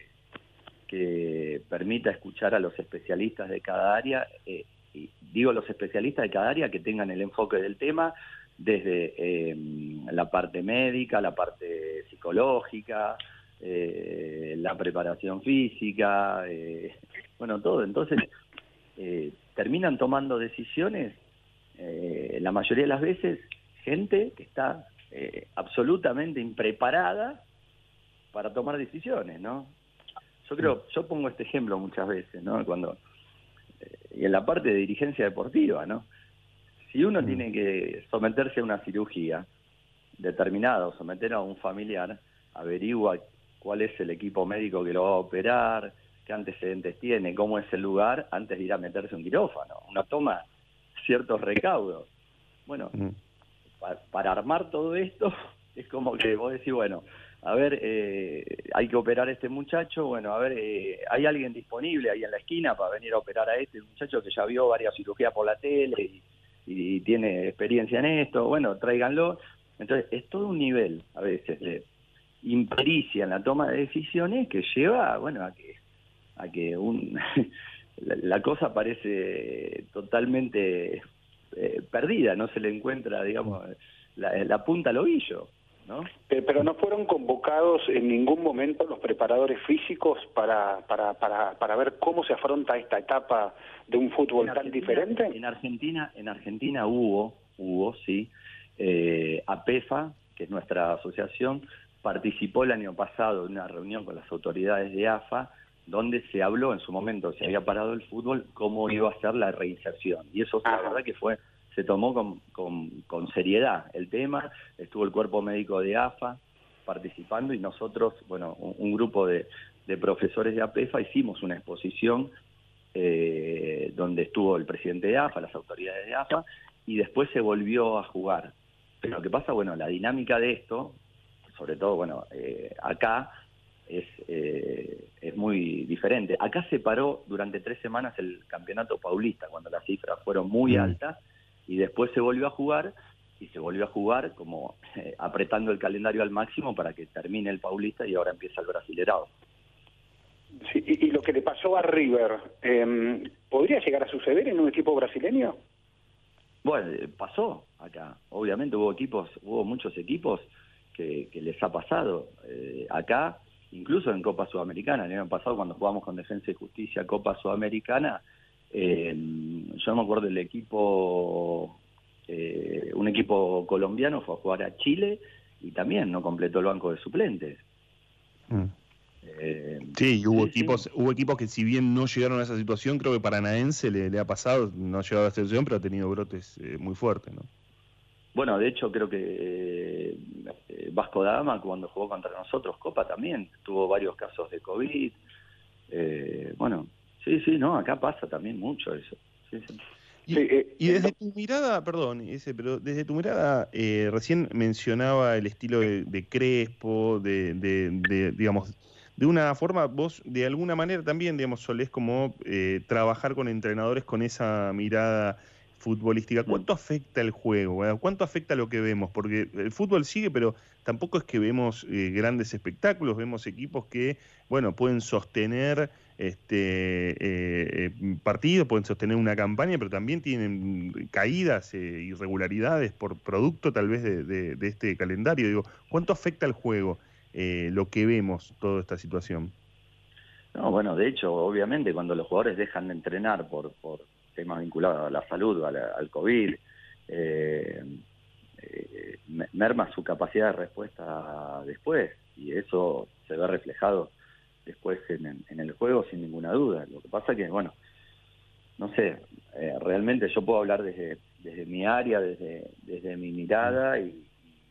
que permita escuchar a los especialistas de cada área, eh, y digo los especialistas de cada área que tengan el enfoque del tema desde eh, la parte médica, la parte psicológica, eh, la preparación física, eh, bueno, todo. Entonces, eh, terminan tomando decisiones, eh, la mayoría de las veces, gente que está eh, absolutamente impreparada para tomar decisiones, ¿no? Yo creo, yo pongo este ejemplo muchas veces, ¿no? Cuando, eh, y en la parte de dirigencia deportiva, ¿no? Si uno mm. tiene que someterse a una cirugía determinada o someter a un familiar, averigua cuál es el equipo médico que lo va a operar, qué antecedentes tiene, cómo es el lugar, antes de ir a meterse un quirófano. Uno toma ciertos recaudos. Bueno, mm. para, para armar todo esto, es como que vos decís, bueno, a ver, eh, hay que operar a este muchacho, bueno, a ver, eh, ¿hay alguien disponible ahí en la esquina para venir a operar a este muchacho que ya vio varias cirugías por la tele y, y tiene experiencia en esto? Bueno, tráiganlo. Entonces, es todo un nivel, a veces, de impericia en la toma de decisiones que lleva, bueno, a que a que un la, la cosa parece totalmente eh, perdida, no se le encuentra, digamos, la, la punta al ovillo, ¿no? Pero no fueron convocados en ningún momento los preparadores físicos para, para, para, para ver cómo se afronta esta etapa de un fútbol tan diferente. En Argentina, en Argentina hubo, hubo, sí, eh, APEFA, que es nuestra asociación, participó el año pasado en una reunión con las autoridades de AFA, donde se habló en su momento, se había parado el fútbol, cómo iba a ser la reinserción. Y eso, la verdad que fue, se tomó con, con, con seriedad el tema, estuvo el cuerpo médico de AFA, participando y nosotros, bueno, un, un grupo de, de profesores de APEFA hicimos una exposición eh, donde estuvo el presidente de AFA, las autoridades de AFA, y después se volvió a jugar. Pero lo que pasa, bueno, la dinámica de esto, sobre todo, bueno, eh, acá es, eh, es muy diferente. Acá se paró durante tres semanas el campeonato paulista, cuando las cifras fueron muy mm. altas, y después se volvió a jugar, y se volvió a jugar como eh, apretando el calendario al máximo para que termine el paulista y ahora empieza el Brasilerado. Sí, y, y lo que le pasó a River, eh, ¿podría llegar a suceder en un equipo brasileño? Bueno, pasó acá. Obviamente hubo equipos, hubo muchos equipos que, que les ha pasado. Eh, acá, incluso en Copa Sudamericana, el año pasado cuando jugamos con Defensa y Justicia Copa Sudamericana, eh, yo me acuerdo del equipo, eh, un equipo colombiano fue a jugar a Chile y también no completó el banco de suplentes. Mm. Eh, sí, y hubo sí, equipos sí. hubo equipos que si bien no llegaron a esa situación, creo que Paranaense le, le ha pasado, no ha llegado a esa situación, pero ha tenido brotes eh, muy fuertes, ¿no? Bueno, de hecho creo que eh, Vasco da Gama cuando jugó contra nosotros Copa también tuvo varios casos de COVID. Eh, bueno, sí, sí, no, acá pasa también mucho eso. Sí, sí. Y, y desde tu mirada, perdón, ese, pero desde tu mirada, eh, recién mencionaba el estilo de, de Crespo, de, de, de, digamos, de una forma, vos de alguna manera también, digamos, solés como eh, trabajar con entrenadores con esa mirada futbolística. ¿Cuánto afecta el juego? ¿Verdad? ¿Cuánto afecta lo que vemos? Porque el fútbol sigue, pero tampoco es que vemos eh, grandes espectáculos, vemos equipos que, bueno, pueden sostener este eh, partidos, pueden sostener una campaña, pero también tienen caídas, eh, irregularidades por producto tal vez de, de, de este calendario. Digo, ¿cuánto afecta al juego eh, lo que vemos, toda esta situación? No, bueno, de hecho, obviamente, cuando los jugadores dejan de entrenar por, por temas vinculados a la salud, a la, al COVID, eh, eh, merma su capacidad de respuesta después, y eso se ve reflejado después en, en el juego sin ninguna duda. Lo que pasa que, bueno, no sé, eh, realmente yo puedo hablar desde, desde mi área, desde, desde mi mirada, y,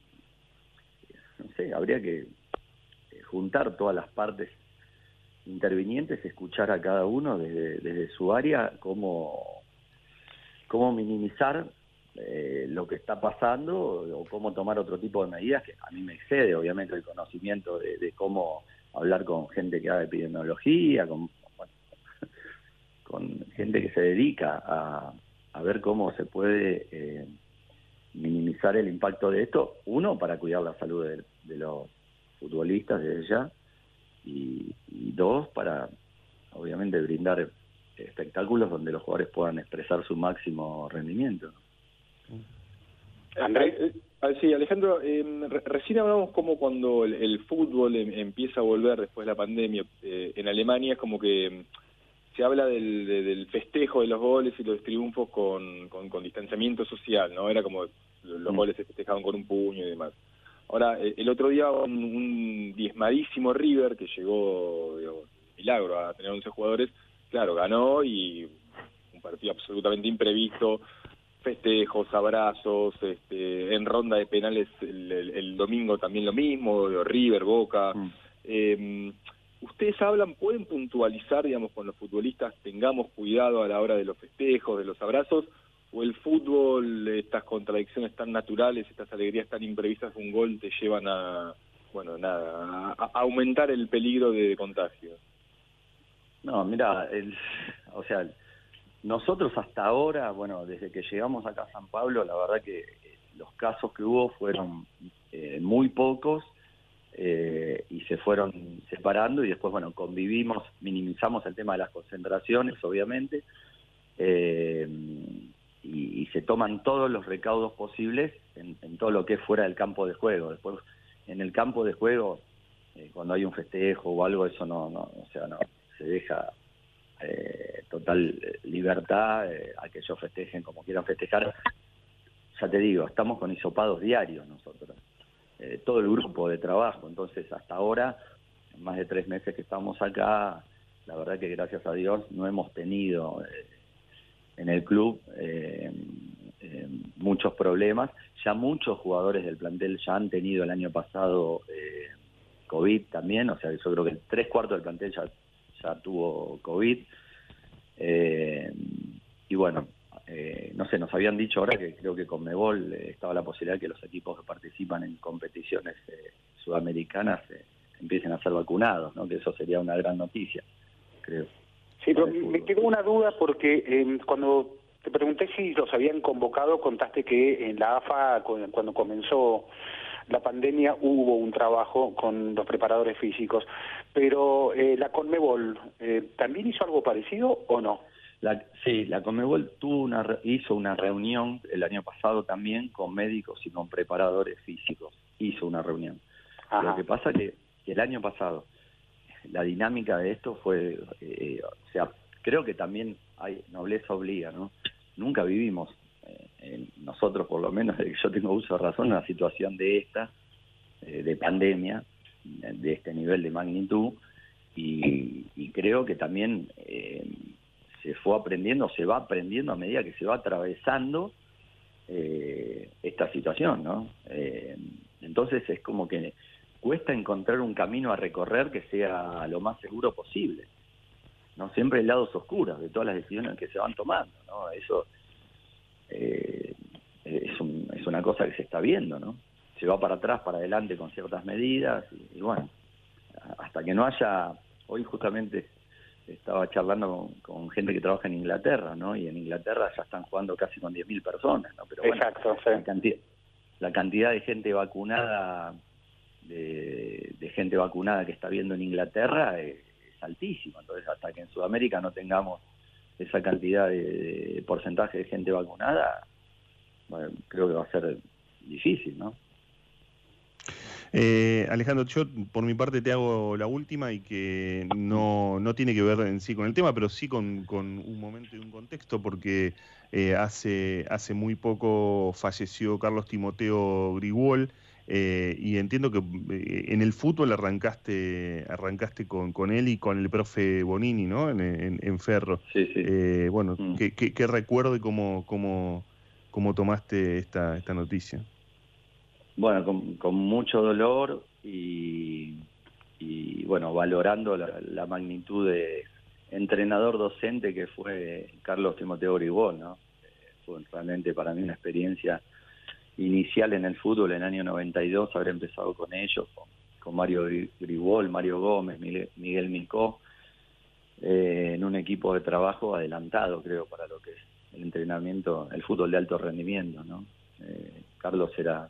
y no sé, habría que juntar todas las partes intervinientes, escuchar a cada uno desde, desde su área cómo, cómo minimizar eh, lo que está pasando o cómo tomar otro tipo de medidas, que a mí me excede obviamente el conocimiento de, de cómo hablar con gente que haga epidemiología, con, bueno, con gente que se dedica a, a ver cómo se puede eh, minimizar el impacto de esto, uno, para cuidar la salud de, de los futbolistas desde ya, y, y dos, para obviamente brindar espectáculos donde los jugadores puedan expresar su máximo rendimiento. Andrés. Eh, eh, sí, Alejandro, eh, re recién hablamos como cuando el, el fútbol em, empieza a volver después de la pandemia, eh, en Alemania es como que eh, se habla del, de, del festejo de los goles y los triunfos con, con, con distanciamiento social, ¿no? Era como los mm. goles se festejaban con un puño y demás. Ahora, eh, el otro día un, un diezmadísimo River, que llegó, digamos, milagro a tener once jugadores, claro, ganó y un partido absolutamente imprevisto, festejos, abrazos, este, en ronda de penales el, el, el domingo también lo mismo, River, Boca. Mm. Eh, ustedes hablan, pueden puntualizar, digamos, con los futbolistas, tengamos cuidado a la hora de los festejos, de los abrazos, o el fútbol, estas contradicciones tan naturales, estas alegrías tan imprevistas de un gol te llevan a, bueno, nada, a, a aumentar el peligro de contagio. No, mira, el, o sea, nosotros hasta ahora, bueno, desde que llegamos acá a San Pablo, la verdad que los casos que hubo fueron eh, muy pocos eh, y se fueron separando y después, bueno, convivimos, minimizamos el tema de las concentraciones, obviamente, eh, y, y se toman todos los recaudos posibles en, en todo lo que es fuera del campo de juego. Después, en el campo de juego, eh, cuando hay un festejo o algo, eso no, no, o sea, no se deja eh, total libertad eh, a que ellos festejen como quieran festejar. Ya te digo, estamos con hisopados diarios nosotros, eh, todo el grupo de trabajo. Entonces, hasta ahora, en más de tres meses que estamos acá, la verdad que gracias a Dios no hemos tenido eh, en el club eh, eh, muchos problemas. Ya muchos jugadores del plantel ya han tenido el año pasado eh, COVID también, o sea, yo creo que tres cuartos del plantel ya, ya tuvo COVID. Eh, y bueno, eh, no sé, nos habían dicho ahora que creo que Conmebol eh, estaba la posibilidad de que los equipos que participan en competiciones eh, sudamericanas eh, empiecen a ser vacunados, ¿no? Que eso sería una gran noticia, creo. Sí, pero me quedó una duda porque eh, cuando te pregunté si los habían convocado, contaste que en la A F A, cuando comenzó la pandemia, hubo un trabajo con los preparadores físicos, pero eh, la Conmebol, eh, ¿también hizo algo parecido o no? La, sí, la Conmebol tuvo una, hizo una reunión el año pasado también con médicos y con preparadores físicos. Hizo una reunión. Ajá. Lo que pasa que, que el año pasado la dinámica de esto fue, eh, o sea, creo que también hay nobleza obliga, ¿no? Nunca vivimos, eh, en nosotros por lo menos, desde que yo tengo uso de razón, una situación de esta, eh, de pandemia, de este nivel de magnitud, y, y creo que también eh, se fue aprendiendo, se va aprendiendo a medida que se va atravesando eh, esta situación, ¿no? Eh, entonces es como que cuesta encontrar un camino a recorrer que sea lo más seguro posible, ¿no? Siempre hay lados oscuros de todas las decisiones que se van tomando, ¿no? Eso eh, es, un, es una cosa que se está viendo, ¿no? Se va para atrás, para adelante con ciertas medidas y, y bueno, hasta que no haya... Hoy justamente estaba charlando con, con gente que trabaja en Inglaterra, ¿no? Y en Inglaterra ya están jugando casi con diez mil personas, ¿no? Pero bueno, exacto, sí. la, cantidad, la cantidad de gente vacunada... De, de gente vacunada que está viendo en Inglaterra es, es altísimo. Entonces, hasta que en Sudamérica no tengamos esa cantidad de, de porcentaje de gente vacunada, bueno, creo que va a ser difícil, ¿no? Eh, Alejandro, yo por mi parte te hago la última y que no, no tiene que ver en sí con el tema, pero sí con, con un momento y un contexto, porque eh, hace, hace muy poco falleció Carlos Timoteo Grigol. Eh, y entiendo que eh, en el fútbol arrancaste arrancaste con, con él y con el profe Bonini, ¿no? En, en, en Ferro. Sí, sí. Eh, bueno, Mm. ¿qué, qué, qué recuerdo y cómo, cómo, cómo tomaste esta, esta noticia? Bueno, con, con mucho dolor y, y bueno, valorando la, la magnitud de entrenador docente que fue Carlos Timoteo Grigol, ¿no? Eh, fue realmente para mí una experiencia inicial en el fútbol. En el año noventa y dos habré empezado con ellos, con, con Mario Grigol, Mario Gómez, Miguel, Miguel Micó, eh, en un equipo de trabajo adelantado, creo, para lo que es el entrenamiento, el fútbol de alto rendimiento, ¿no? Eh, Carlos era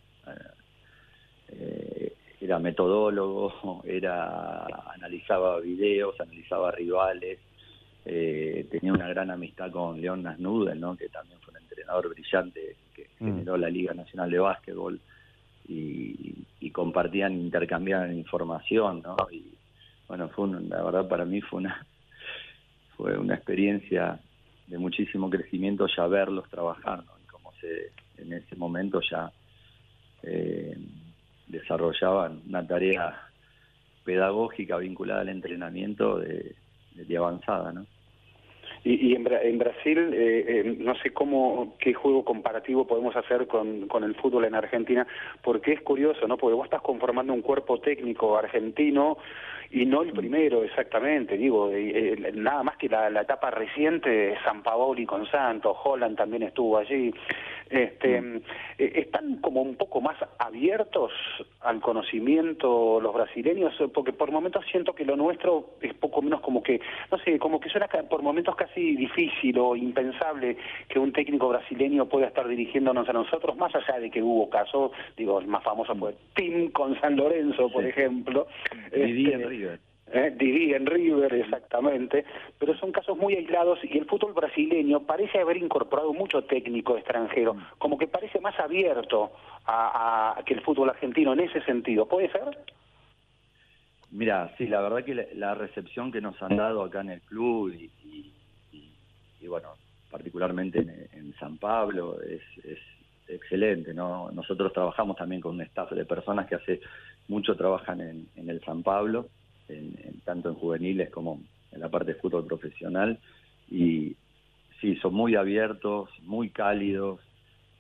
eh, era metodólogo, era analizaba videos, analizaba rivales, eh, tenía una gran amistad con León Nasnudel, ¿no? Que también fue un entrenador brillante que generó la Liga Nacional de Básquetbol, y, y compartían, intercambiaban información, ¿no? Y bueno, fue un, la verdad para mí fue una fue una experiencia de muchísimo crecimiento ya verlos trabajar, ¿no? Y cómo se en ese momento ya eh, desarrollaban una tarea pedagógica vinculada al entrenamiento de, de, de avanzada, ¿no? Y, y en, Bra en Brasil, eh, eh, no sé cómo, qué juego comparativo podemos hacer con, con el fútbol en Argentina, porque es curioso, ¿no? Porque vos estás conformando un cuerpo técnico argentino y no el primero exactamente, digo, eh, eh, nada más que la, la etapa reciente de Sampaoli con Santos, Holland también estuvo allí. Este, mm. eh, ¿Están como un poco más abiertos al conocimiento los brasileños? Porque por momentos siento que lo nuestro es poco menos como que, no sé, como que suena por momentos casi difícil o impensable que un técnico brasileño pueda estar dirigiéndonos a nosotros, más allá de que hubo casos, digo, el más famoso fue Tim con San Lorenzo, por sí. ejemplo. Didi este, en River. Eh, Didi en River, exactamente, pero son casos muy aislados y el fútbol brasileño parece haber incorporado mucho técnico extranjero, como que parece más abierto a, a que el fútbol argentino en ese sentido. ¿Puede ser? Mira, sí, la verdad que la, la recepción que nos han dado acá en el club y, y, y, y bueno, particularmente en, en San Pablo es, es excelente, ¿no? Nosotros trabajamos también con un staff de personas que hace mucho trabajan en, en el San Pablo, en, en, tanto en juveniles como en la parte de fútbol profesional, y sí, son muy abiertos, muy cálidos,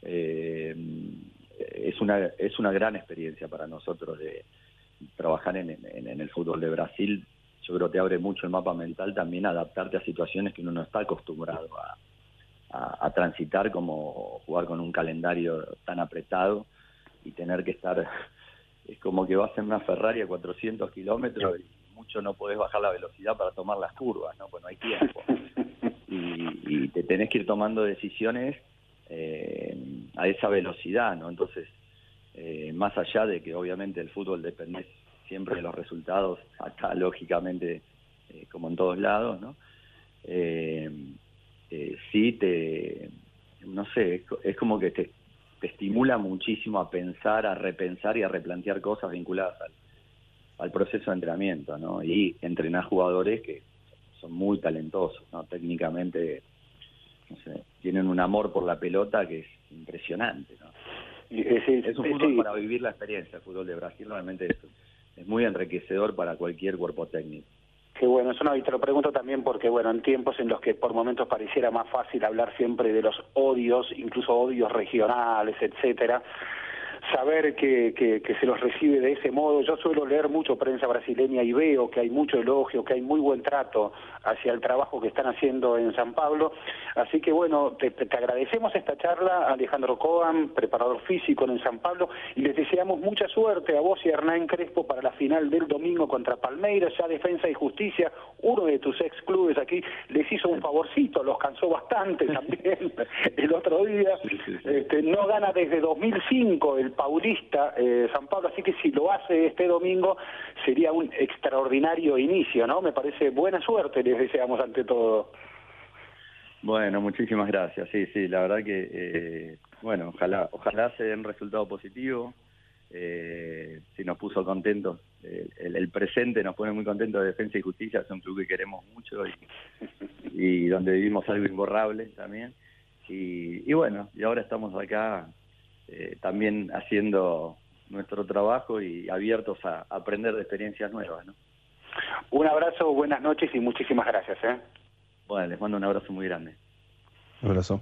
eh, es una es una gran experiencia para nosotros de trabajar en, en, en el fútbol de Brasil. Yo creo que te abre mucho el mapa mental también adaptarte a situaciones que uno no está acostumbrado a, a, a transitar, como jugar con un calendario tan apretado y tener que estar, es como que vas en una Ferrari a cuatrocientos kilómetros y mucho no podés bajar la velocidad para tomar las curvas, ¿no? Pues no hay tiempo. Y, y te tenés que ir tomando decisiones eh, a esa velocidad, ¿no? Entonces, eh, más allá de que obviamente el fútbol depende siempre de los resultados, acá lógicamente, eh, como en todos lados, ¿no? Eh, eh, sí te, no sé, es, es como que te, te estimula muchísimo a pensar, a repensar y a replantear cosas vinculadas al, al proceso de entrenamiento, ¿no? Y entrenar jugadores que son muy talentosos, ¿no? Técnicamente, no sé, tienen un amor por la pelota que es impresionante, ¿no? Es, es un fútbol sí. para vivir la experiencia. El fútbol de Brasil realmente es, es muy enriquecedor para cualquier cuerpo técnico. Qué bueno, eso no, y te lo pregunto también porque, bueno, en tiempos en los que por momentos pareciera más fácil hablar siempre de los odios, incluso odios regionales, etcétera, saber que, que, que se los recibe de ese modo. Yo suelo leer mucho prensa brasileña y veo que hay mucho elogio, que hay muy buen trato hacia el trabajo que están haciendo en San Pablo. Así que bueno, te, te agradecemos esta charla, Alejandro Coan, preparador físico en San Pablo, y les deseamos mucha suerte a vos y a Hernán Crespo para la final del domingo contra Palmeiras. Ya Defensa y Justicia, uno de tus ex clubes aquí, les hizo un favorcito, los cansó bastante también el otro día. Sí, sí, sí. Este, no gana desde dos mil cinco el Paulista eh, San Pablo, así que si lo hace este domingo sería un extraordinario inicio, ¿no? Me parece buena suerte, les deseamos ante todo. Bueno, muchísimas gracias. Sí, sí, la verdad que, eh, bueno, ojalá ojalá se den resultado positivo. Eh, si nos puso contentos, eh, el, el presente nos pone muy contentos de Defensa y Justicia, es un club que queremos mucho y, y donde vivimos algo imborrable también. Y, y bueno, y ahora estamos acá eh, también haciendo nuestro trabajo y abiertos a, a aprender de experiencias nuevas, ¿no? Un abrazo, buenas noches y muchísimas gracias, ¿eh? Bueno, les mando un abrazo muy grande. Un abrazo.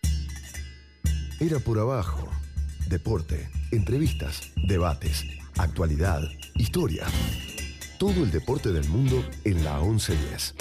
Era por abajo. Deporte, entrevistas, debates, actualidad, historia. Todo el deporte del mundo en la once diez.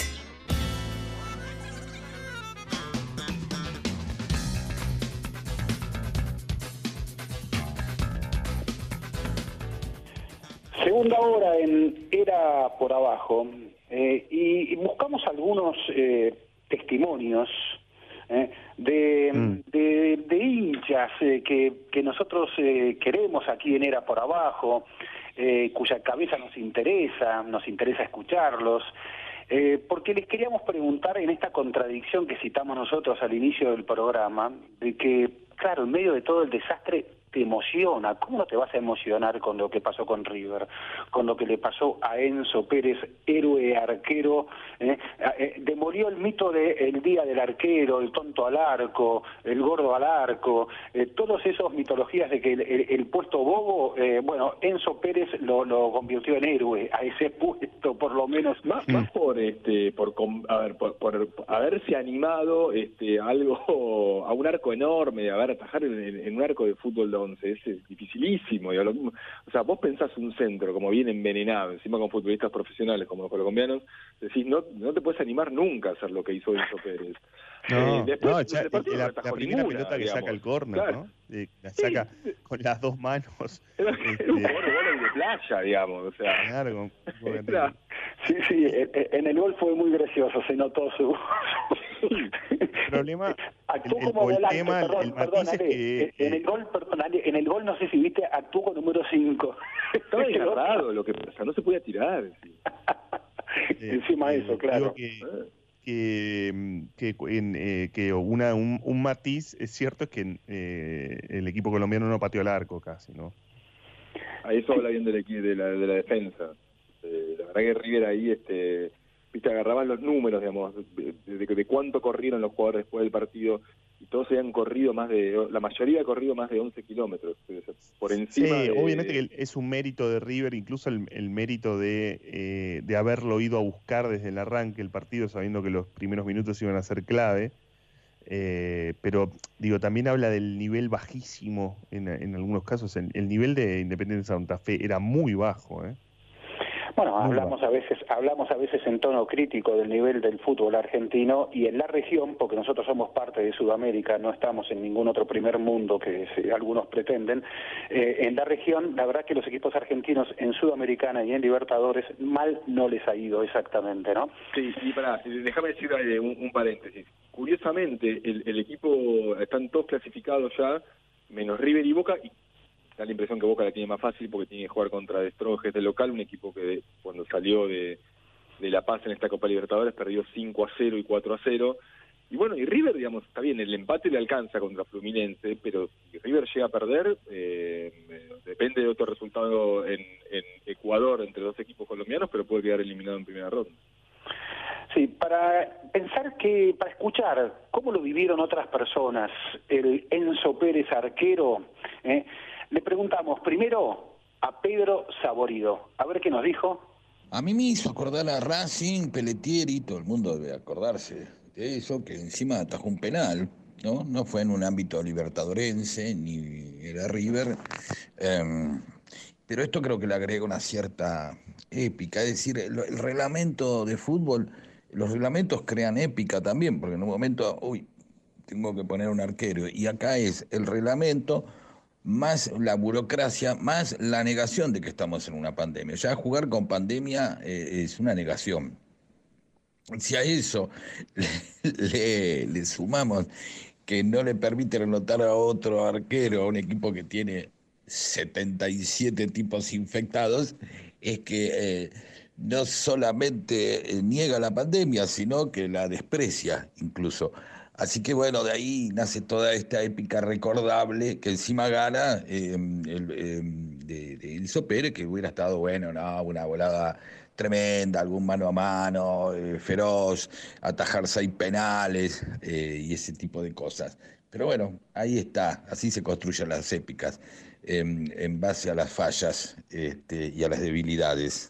Segunda hora en Era por abajo, eh, y, y buscamos algunos eh, testimonios eh, de, mm. de, de hinchas eh, que, que nosotros eh, queremos aquí en Era por abajo, eh, cuya cabeza nos interesa, nos interesa escucharlos, eh, porque les queríamos preguntar en esta contradicción que citamos nosotros al inicio del programa, de que, claro, en medio de todo el desastre, te emociona. ¿Cómo no te vas a emocionar con lo que pasó con River? Con lo que le pasó a Enzo Pérez, héroe arquero, ¿eh? Eh, demolió el mito de el día del arquero, el tonto al arco, el gordo al arco, eh, todas esas mitologías de que el, el, el puesto bobo, eh, bueno, Enzo Pérez lo, lo convirtió en héroe a ese puesto, por lo menos. Más, más por este, por a ver, por, por haberse animado este algo a un arco enorme, a ver, atajar en, en un arco de fútbol de once, es dificilísimo. Digo, lo, o sea, vos pensás un centro como bien envenenado, encima con futbolistas profesionales como los colombianos, decís, no no te puedes animar nunca a hacer lo que hizo Enzo Pérez. No, eh, después, no ya, partido, la, no la primera ninguna, pelota que digamos. saca el córner, Claro. ¿no? Eh, la saca Sí. con las dos manos. Era, este, era un jugador de vóley de playa, digamos, o sea. Claro, con- con- Era- Sí, sí, en el gol fue muy gracioso, se notó su... El problema, actuó el- el- como o el volante, tema, el- perdón, el matiz perdón, es Ale, que, en eh, el gol, perdón, Ale, en el gol no sé si viste, actuó con número cinco. Estaba desgarrado lo que pasa, no se podía tirar. Sí. Encima de eh, eso, digo claro. que, que, que, en, eh, que una, un, un matiz es cierto es que eh, el equipo colombiano no pateó el arco casi, ¿no? A eso habla bien del equipo de la, de la defensa. Eh, la verdad que River ahí, este, viste, agarraban los números, digamos, de, de, de cuánto corrieron los jugadores después del partido, y todos habían corrido más de, la mayoría ha corrido más de once kilómetros, por encima Sí, de... obviamente que es un mérito de River, incluso el, el mérito de, eh, de haberlo ido a buscar desde el arranque el partido, sabiendo que los primeros minutos iban a ser clave. Eh, pero, digo, también habla del nivel bajísimo en, en algunos casos. El, el nivel de Independiente Santa Fe era muy bajo, ¿eh? Bueno, Muy hablamos bajo. a veces, hablamos a veces en tono crítico del nivel del fútbol argentino y en la región, porque nosotros somos parte de Sudamérica, no estamos en ningún otro primer mundo que se, algunos pretenden. Eh, en la región, la verdad que los equipos argentinos en Sudamericana y en Libertadores mal no les ha ido exactamente, ¿no? Sí, y pará, déjame decir eh, un, un paréntesis. Curiosamente, el, el equipo, están todos clasificados ya, menos River y Boca, y da la impresión que Boca la tiene más fácil porque tiene que jugar contra Destrojes del local, un equipo que cuando salió de, de La Paz en esta Copa Libertadores perdió cinco a cero y cuatro a cero. Y bueno, y River, digamos, está bien, el empate le alcanza contra Fluminense, pero si River llega a perder, eh, depende de otro resultado en, en Ecuador entre dos equipos colombianos, pero puede quedar eliminado en primera ronda. Sí, para pensar que, para escuchar cómo lo vivieron otras personas, el Enzo Pérez arquero, ¿eh? Le preguntamos primero a Pedro Saborido, a ver qué nos dijo. A mí me hizo acordar a Racing, Pelletieri, todo el mundo debe acordarse de eso, que encima atajó un penal, ¿no? No fue en un ámbito libertadorense, ni era River, eh, pero esto creo que le agrega una cierta épica, es decir, el, el reglamento de fútbol, los reglamentos crean épica también, porque en un momento, uy, tengo que poner un arquero, y acá es el reglamento más la burocracia, más la negación de que estamos en una pandemia. Ya jugar con pandemia eh, es una negación. Si a eso le, le, le sumamos que no le permiten anotar a otro arquero, a un equipo que tiene setenta y siete tipos infectados, es que eh, no solamente niega la pandemia, sino que la desprecia incluso. Así que bueno, de ahí nace toda esta épica recordable que encima gana eh, el, eh, de, de Enzo Pérez, que hubiera estado bueno, ¿no? Una volada tremenda, algún mano a mano, eh, feroz, atajar seis penales eh, y ese tipo de cosas. Pero bueno, ahí está, así se construyen las épicas, eh, en base a las fallas este, y a las debilidades.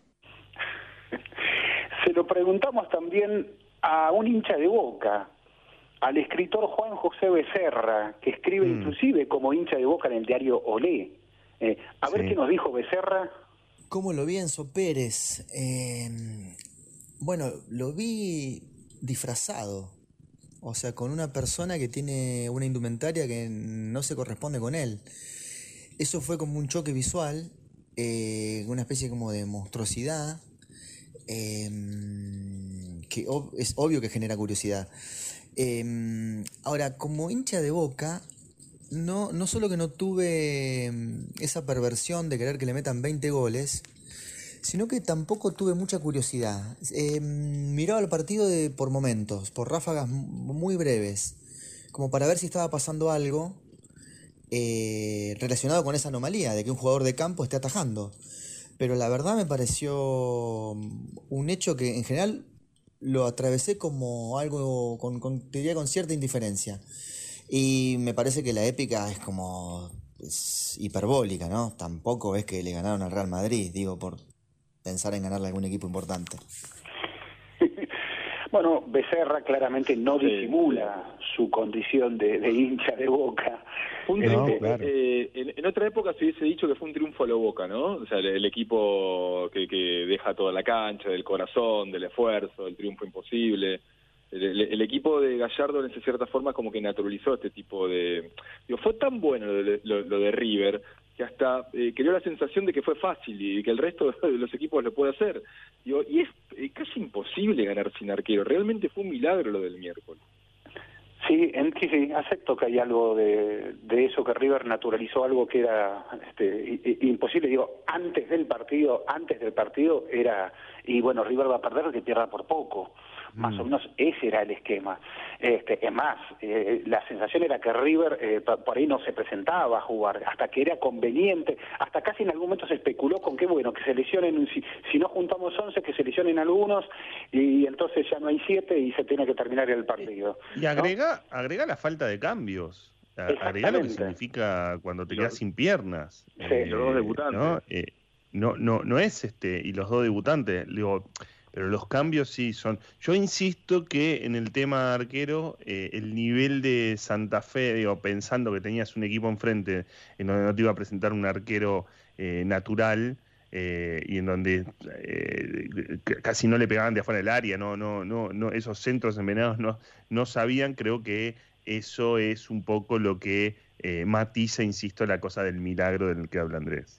Se lo preguntamos también a un hincha de Boca, al escritor Juan José Becerra, que escribe mm. inclusive como hincha de Boca en el diario Olé. Eh, a ver sí. qué nos dijo Becerra. ¿Cómo lo vi Enzo Pérez? Eh, bueno, lo vi disfrazado, o sea, con una persona que tiene una indumentaria que no se corresponde con él. Eso fue como un choque visual, eh, una especie como de monstruosidad, eh, que ob- es obvio que genera curiosidad. Eh, ahora, como hincha de Boca, no, no solo que no tuve esa perversión de querer que le metan veinte goles, sino que tampoco tuve mucha curiosidad. Eh, miraba el partido de, por momentos, por ráfagas muy breves, como para ver si estaba pasando algo eh, relacionado con esa anomalía de que un jugador de campo esté atajando. Pero la verdad me pareció un hecho que en general lo atravesé como algo, con, con, diría con cierta indiferencia. Y me parece que la épica es como es hiperbólica, ¿no? Tampoco es que le ganaron al Real Madrid, digo, por pensar en ganarle a algún equipo importante. Bueno, Becerra claramente no disimula su condición de, de hincha de Boca. Un triunfo, no, claro. eh, en, en otra época se hubiese dicho que fue un triunfo a lo Boca, ¿no? O sea, el, el equipo que, que deja toda la cancha, del corazón, del esfuerzo, del triunfo imposible. El, el, el equipo de Gallardo, en cierta forma, como que naturalizó este tipo de... Digo, fue tan bueno lo de, lo, lo de River, que hasta eh, creó la sensación de que fue fácil y que el resto de los equipos lo puede hacer. Digo, y es eh, casi imposible ganar sin arquero. Realmente fue un milagro lo del miércoles. Sí, en, sí, sí, acepto que hay algo de, de eso, que River naturalizó algo que era este, imposible. Digo, antes del partido, antes del partido era, y bueno, River va a perder, que pierda por poco. Más mm. o menos ese era el esquema. Este, es más, eh, la sensación era que River eh, por ahí no se presentaba a jugar, hasta que era conveniente, hasta casi en algún momento se especuló con que, bueno, que se lesionen, si, si no juntamos once, que se lesionen algunos, y entonces ya no hay siete y se tiene que terminar el partido. Y agrega, ¿no? agrega la falta de cambios. Agrega lo que significa cuando te quedas sin piernas. Sí, eh, los dos debutantes. ¿no? Eh, no, no, no es este, y los dos debutantes, digo... pero los cambios sí son... Yo insisto que en el tema arquero, eh, el nivel de Santa Fe, digo, pensando que tenías un equipo enfrente en donde no te iba a presentar un arquero eh, natural, eh, y en donde eh, casi no le pegaban de afuera del área, no, no, no, no, esos centros envenenados no, no sabían, creo que eso es un poco lo que eh, matiza, insisto, la cosa del milagro del que habla Andrés.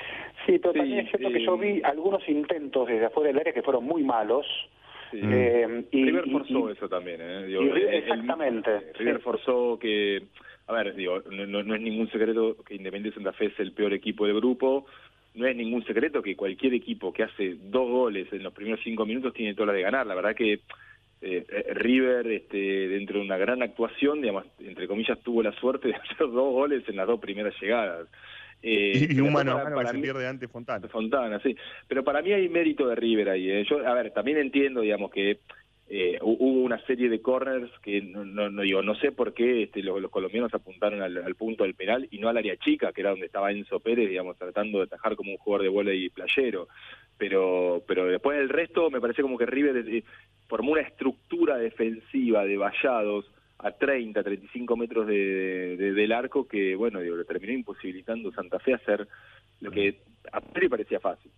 Sí, pero Sí, también es cierto eh, que yo vi algunos intentos desde afuera del área que fueron muy malos. Sí. Eh, y, River y- forzó y- eso también, ¿eh? Digo, y River- el- el- exactamente. River Sí. forzó que, a ver, digo, no, no, no es ningún secreto que Independiente Santa Fe es el peor equipo del grupo, no es ningún secreto que cualquier equipo que hace dos goles en los primeros cinco minutos tiene todas las de ganar. La verdad que eh, River, este, dentro de una gran actuación, digamos, entre comillas, tuvo la suerte de hacer dos goles en las dos primeras llegadas. Eh, Y, y pero un mano a para- mano para que se mí- pierde ante Fontana. Fontana, sí. Pero para mí hay mérito de River ahí. ¿eh? Yo, a ver, también entiendo, digamos, que eh, hu- hubo una serie de corners que no, no, no digo, no sé por qué este, los, los colombianos apuntaron al, al punto del penal y no al área chica, que era donde estaba Enzo Pérez, digamos, tratando de atajar como un jugador de vóley playero. Pero, pero después del resto me parece como que River eh, formó una estructura defensiva de vallados a treinta, treinta y cinco metros de, de- del arco que, bueno, digo, le terminó imposibilitando Santa Fe a hacer lo que a priori parecía fácil.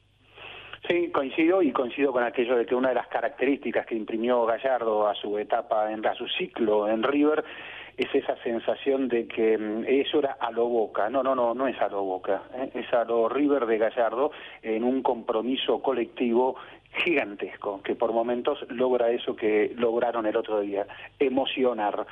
Sí, coincido y coincido con aquello de que una de las características que imprimió Gallardo a su etapa, en, a su ciclo en River, es esa sensación de que mm, eso era a lo Boca. No, no, no, no es a lo Boca, ¿eh? Es a lo River de Gallardo en un compromiso colectivo gigantesco, que por momentos logra eso que lograron el otro día, emocionar.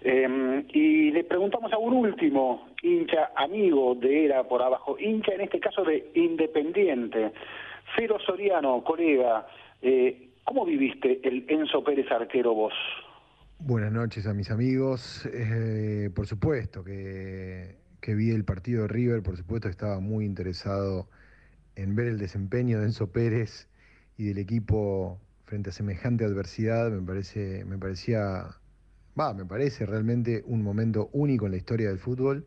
Eh, y le preguntamos a un último hincha amigo de Era por Abajo, hincha en este caso de Independiente, Fero Soriano, colega, eh, ¿cómo viviste el Enzo Pérez arquero vos? Buenas noches a mis amigos. Eh, por supuesto que, que vi el partido de River, por supuesto que estaba muy interesado en ver el desempeño de Enzo Pérez y del equipo frente a semejante adversidad. Me parece, me parecía, va, me parece realmente un momento único en la historia del fútbol,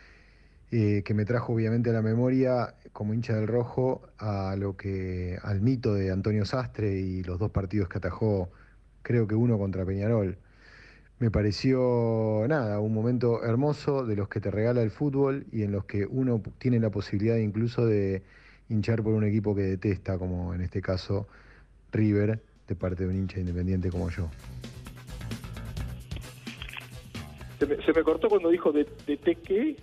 eh, que me trajo obviamente a la memoria, como hincha del Rojo, a lo que, al mito de Antonio Sastre y los dos partidos que atajó, creo que uno contra Peñarol. Me pareció, nada, un momento hermoso de los que te regala el fútbol y en los que uno tiene la posibilidad incluso de hinchar por un equipo que detesta, como en este caso River, de parte de un hincha independiente como yo. Se me, se me cortó cuando dijo de, de T qué.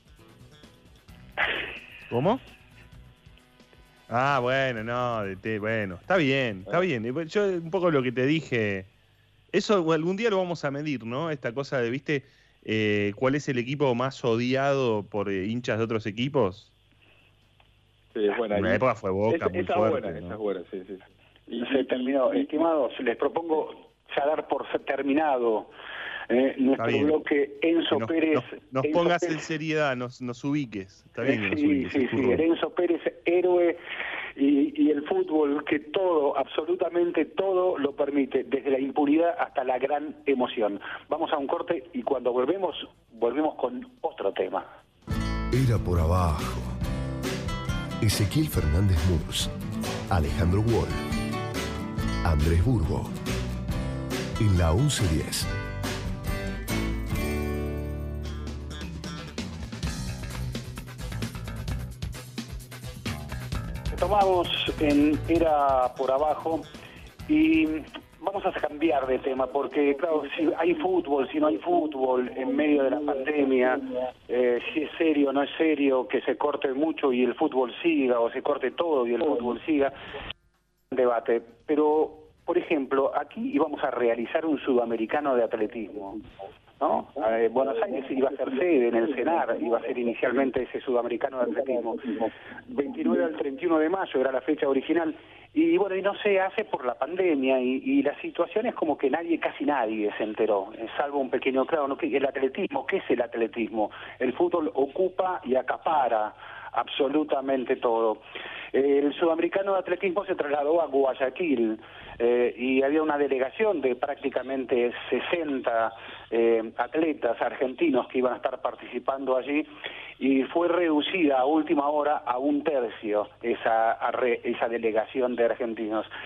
¿Cómo? Ah, bueno, no, de te- bueno, está bien, está bien. Yo un poco lo que te dije, eso algún día lo vamos a medir, ¿no? Esta cosa de, ¿viste? Eh, ¿cuál es el equipo más odiado por eh, hinchas de otros equipos? Sí, bueno, En una ahí- época fue Boca, esa, muy esa fuerte, buena, ¿no? esa es buena, sí, sí. Y se terminó. Estimados, les propongo ya dar por terminado eh, nuestro bien. bloque Enzo Que nos, Pérez. nos- nos Enzo pongas Pérez. en seriedad, nos, nos ubiques. Está bien que nos Sí, ubiques. sí, es tu sí, rol. el Enzo Pérez, héroe, y, y el fútbol que todo, absolutamente todo lo permite, desde la impunidad hasta la gran emoción. Vamos a un corte y cuando volvemos, volvemos con otro tema. Era por abajo. Ezequiel Fernández Murs, Alejandro Wall, Andrés Burgo. En la once diez. Tomamos en Era por Abajo y vamos a cambiar de tema porque, claro, si hay fútbol, si no hay fútbol en medio de la pandemia, eh, si es serio o no es serio, que se corte mucho y el fútbol siga, o se corte todo y el fútbol siga, debate. Pero, por ejemplo, aquí íbamos a realizar un sudamericano de atletismo, ¿no? Eh, Buenos Aires iba a ser sede en el CENAR, iba a ser inicialmente ese sudamericano de atletismo. veintinueve al treinta y uno de mayo era la fecha original, y bueno, y no se hace por la pandemia, y, y la situación es como que nadie, casi nadie se enteró, eh, salvo un pequeño, claro, ¿no? El atletismo, ¿qué es el atletismo? El fútbol ocupa y acapara absolutamente todo. Eh, el sudamericano de atletismo se trasladó a Guayaquil, eh, y había una delegación de prácticamente sesenta eh, atletas argentinos que iban a estar participando allí, y fue reducida a última hora a un tercio esa, a re, esa delegación de argentinos.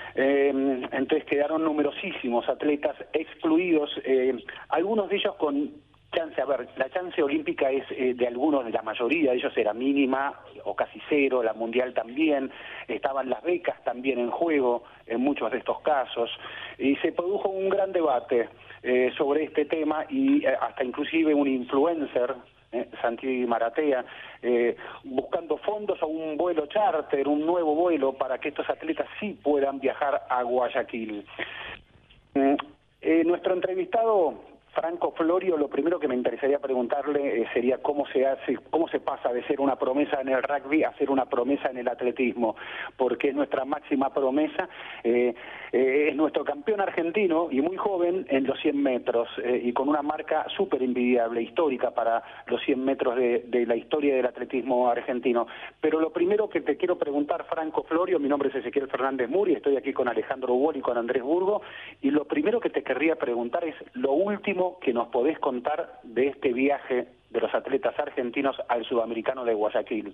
Eh, entonces quedaron numerosísimos atletas excluidos, eh, algunos de ellos con chance. A ver, la chance olímpica es eh, de algunos, de la mayoría de ellos era mínima o casi cero, la mundial también, estaban las becas también en juego en muchos de estos casos, y se produjo un gran debate eh, sobre este tema, y eh, hasta inclusive un influencer, Eh, Santi Maratea, eh, buscando fondos a un vuelo charter, un nuevo vuelo para que estos atletas sí puedan viajar a Guayaquil. Mm, eh, nuestro entrevistado Franco Florio, lo primero que me interesaría preguntarle eh, sería cómo se hace, cómo se pasa de ser una promesa en el rugby a ser una promesa en el atletismo, porque es nuestra máxima promesa, eh, eh, es nuestro campeón argentino y muy joven en los cien metros, eh, y con una marca súper envidiable, histórica para los cien metros de, de la historia del atletismo argentino. Pero lo primero que te quiero preguntar, Franco Florio, mi nombre es Ezequiel Fernández Muri, estoy aquí con Alejandro Wall y con Andrés Burgo, y lo primero que te querría preguntar es lo último que nos podés contar de este viaje de los atletas argentinos al Sudamericano de Guayaquil.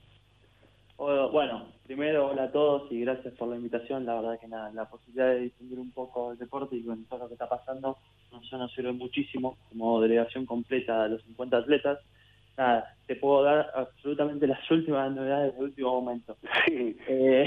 Bueno, primero hola a todos y gracias por la invitación. La verdad que nada, la posibilidad de difundir un poco el deporte y con todo lo que está pasando nos, nos sirve muchísimo como delegación completa de los cincuenta atletas. Nada, te puedo dar absolutamente las últimas novedades del último momento. Sí. Eh,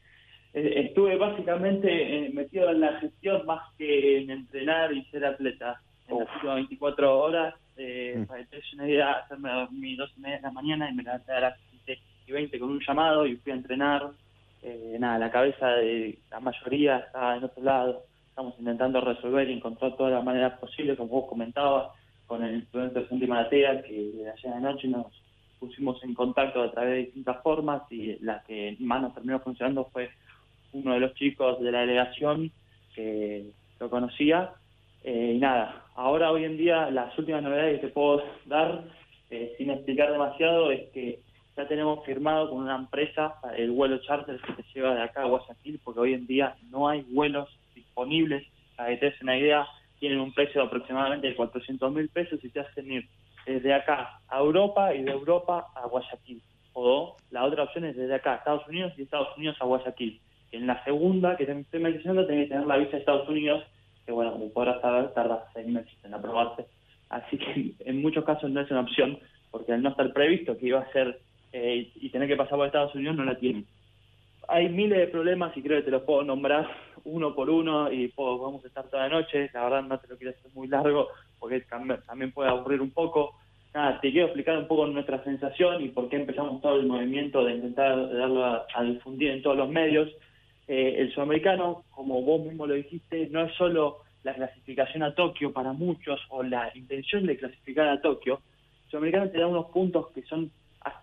estuve básicamente eh, metido en la gestión más que en entrenar y ser atleta. En las últimas veinticuatro horas, eh, mm. para que te des una idea, hacerme dormir dos y media de la mañana y me levanté a las siete y veinte con un llamado y fui a entrenar. Eh, nada, la cabeza de la mayoría está en otro lado. Estamos intentando resolver y encontrar todas las maneras posibles, como vos comentabas, con el influencer Santi Maratea, que de ayer anoche nos pusimos en contacto a través de distintas formas, y la que más nos terminó funcionando fue uno de los chicos de la delegación que lo conocía. Eh, y nada, ahora hoy en día las últimas novedades que te puedo dar, eh, sin explicar demasiado, es que ya tenemos firmado con una empresa el vuelo charter que te lleva de acá a Guayaquil, porque hoy en día no hay vuelos disponibles. Para que te des una idea, tienen un precio de aproximadamente cuatrocientos mil pesos y te hacen ir desde acá a Europa y de Europa a Guayaquil. O la otra opción es desde acá a Estados Unidos y de Estados Unidos a Guayaquil. En la segunda, que te estoy mencionando, tenés que tener la visa de Estados Unidos, que bueno, como podrás saber, tarda seis meses en aprobarse. Así que en muchos casos no es una opción, porque al no estar previsto que iba a ser eh, y tener que pasar por Estados Unidos, no la tienen. Hay miles de problemas y creo que te los puedo nombrar uno por uno y puedo, podemos estar toda la noche. La verdad no te lo quiero hacer muy largo porque también puede aburrir un poco. Nada, te quiero explicar un poco nuestra sensación y por qué empezamos todo el movimiento de intentar darlo a, a difundir en todos los medios. Eh, el sudamericano, como vos mismo lo dijiste, no es solo la clasificación a Tokio para muchos o la intención de clasificar a Tokio. El sudamericano te da unos puntos que son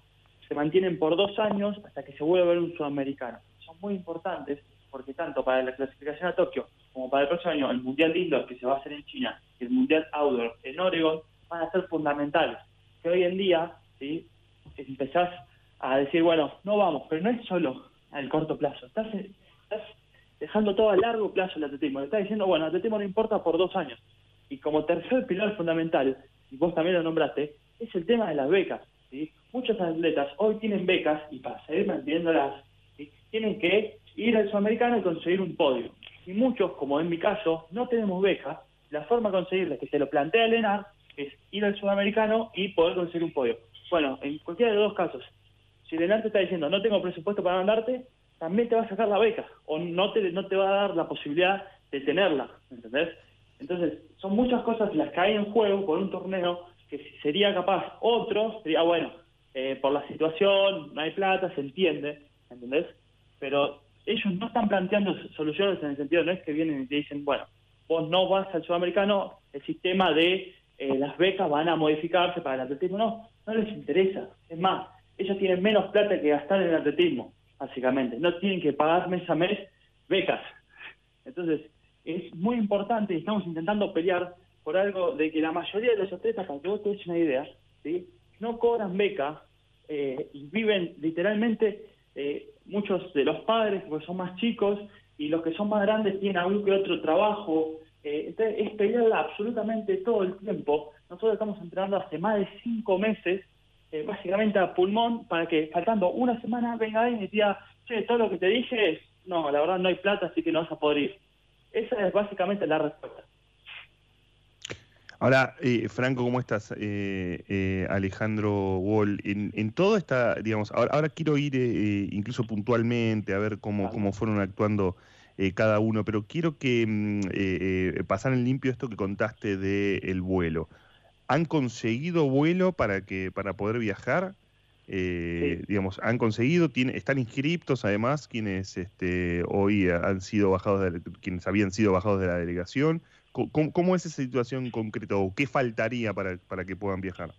se mantienen por dos años hasta que se vuelva a ver un sudamericano. Son muy importantes porque tanto para la clasificación a Tokio como para el próximo año el Mundial Indoor que se va a hacer en China y el Mundial Outdoor en Oregon van a ser fundamentales. Que hoy en día, ¿sí?, empezás a decir, bueno, no vamos, pero no es solo al corto plazo. Estás, estás dejando todo a largo plazo el atletismo. Le estás diciendo, bueno, el atletismo no importa por dos años. Y como tercer pilar fundamental, y vos también lo nombraste, es el tema de las becas, ¿sí? Muchos atletas hoy tienen becas y para seguir manteniéndolas, ¿sí?, tienen que ir al sudamericano y conseguir un podio. Y muchos, como en mi caso, no tenemos becas. La forma de conseguirla, que se lo plantea el ENAR, es ir al sudamericano y poder conseguir un podio. Bueno, en cualquiera de los dos casos, si el ENAR te está diciendo no tengo presupuesto para mandarte, también te va a sacar la beca o no te, no te va a dar la posibilidad de tenerla, ¿entendés? Entonces, son muchas cosas las que hay en juego por un torneo que si sería capaz otro, sería bueno, eh, por la situación, no hay plata, se entiende, ¿entendés? Pero ellos no están planteando soluciones en el sentido, no es que vienen y te dicen, bueno, vos no vas al sudamericano, el sistema de eh, las becas van a modificarse para el atletismo, no, no les interesa. Es más, ellos tienen menos plata que gastar en el atletismo, básicamente, no tienen que pagar mes a mes becas. Entonces, es muy importante y estamos intentando pelear por algo de que la mayoría de los atletas, para que vos te des una idea, ¿sí?, no cobran beca eh, y viven literalmente, eh, muchos de los padres, porque son más chicos, y los que son más grandes tienen algún que otro trabajo. Eh, entonces, es pelearla absolutamente todo el tiempo. Nosotros estamos entrenando hace más de cinco meses, eh, básicamente a pulmón, para que faltando una semana venga alguien y te diga, che, todo lo que te dije no, la verdad no hay plata, así que no vas a poder ir. Esa es básicamente la respuesta. Ahora, eh, Franco, ¿cómo estás? Eh, eh, Alejandro Wall, en, en todo esta, digamos, ahora, ahora quiero ir eh, incluso puntualmente a ver cómo, cómo fueron actuando eh, cada uno, pero quiero que mm, eh, eh, pasar en limpio esto que contaste del vuelo. ¿Han conseguido vuelo para que para poder viajar? Eh, Sí. Digamos, han conseguido, tiene, están inscriptos además quienes este, hoy han sido bajados, de, quienes habían sido bajados de la delegación. ¿Cómo, cómo es esa situación concreta o qué faltaría para, para que puedan viajar?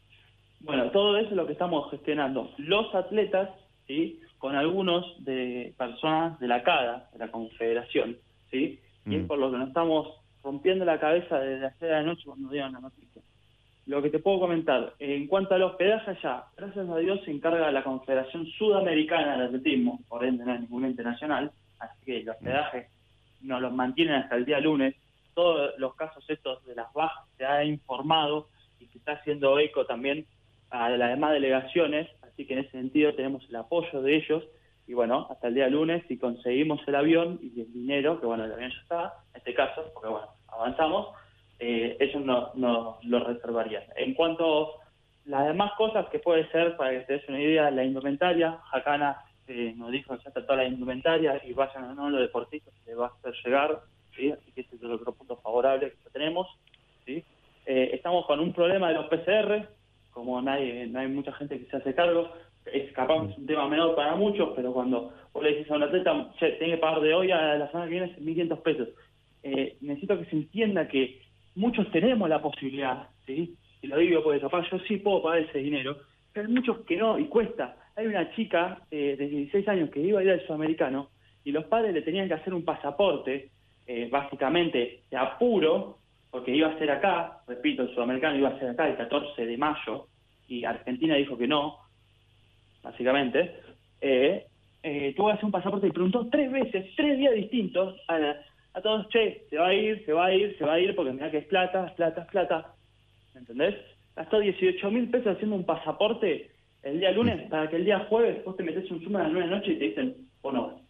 Bueno, todo eso es lo que estamos gestionando. Los atletas, ¿sí? Con algunos de personas de la CADA, de la Confederación, ¿sí? Y es Mm. por lo que nos estamos rompiendo la cabeza desde ayer a la noche cuando dieron la noticia. Lo que te puedo comentar, en cuanto al hospedaje allá, gracias a Dios se encarga la Confederación Sudamericana de Atletismo, por ende no es ningún internacional, así que el hospedaje nos los mantienen hasta el día lunes. Todos los casos estos de las bajas se ha informado y se está haciendo eco también a las demás delegaciones, así que en ese sentido tenemos el apoyo de ellos y bueno, hasta el día lunes si conseguimos el avión y el dinero, que bueno, el avión ya está, en este caso, porque bueno, avanzamos, eh, ellos no, no lo reservarían. En cuanto a las demás cosas que puede ser, para que te des una idea, la indumentaria, Jacana eh, nos dijo que ya está toda la indumentaria y vayan o no los deportistas, se va a hacer llegar, ¿sí? Así que ese es otro punto favorable que tenemos, ¿sí? Eh, estamos con un problema de los P C R, como nadie, no hay mucha gente que se hace cargo, es capaz es un tema menor para muchos, pero cuando vos le dices a un atleta, che, tiene que pagar de hoy a la semana que viene mil quinientos pesos, eh, necesito que se entienda que muchos tenemos la posibilidad, ¿sí? Y lo digo porque capaz yo sí puedo pagar ese dinero, pero hay muchos que no, y cuesta. Hay una chica eh, de dieciséis años que iba a ir al Sudamericano, y los padres le tenían que hacer un pasaporte, eh, básicamente de apuro, porque iba a ser acá, repito, el Sudamericano iba a ser acá el catorce de mayo, y Argentina dijo que no, básicamente, eh, eh, tuvo que hacer un pasaporte y preguntó tres veces, tres días distintos, a, a todos, che, se va a ir, se va a ir, se va a ir, porque mira que es plata, es plata, es plata, ¿entendés? Gastó dieciocho mil pesos haciendo un pasaporte el día lunes, para que el día jueves vos te metés un Zoom a las nueve de la noche y te dicen, o no.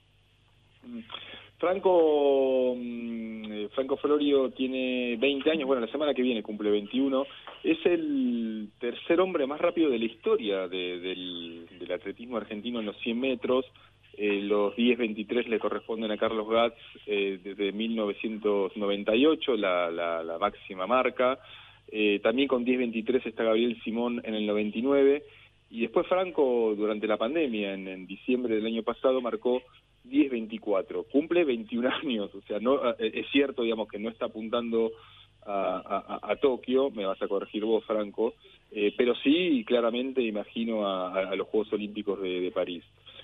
Franco mm, Franco Florio tiene veinte años, bueno, la semana que viene cumple veintiuno, es el tercer hombre más rápido de la historia de, del, del atletismo argentino en los cien metros, eh, los diez veintitrés le corresponden a Carlos Gatz eh, desde mil novecientos noventa y ocho, la, la, la máxima marca, eh, también con diez veintitrés está Gabriel Simón en el noventa y nueve, y después Franco durante la pandemia, en, en diciembre del año pasado, marcó diez veinticuatro, cumple veintiún años, o sea, no es cierto, digamos, que no está apuntando a, a, a Tokio, me vas a corregir vos, Franco, eh, pero sí, claramente imagino a, a los Juegos Olímpicos de, de París.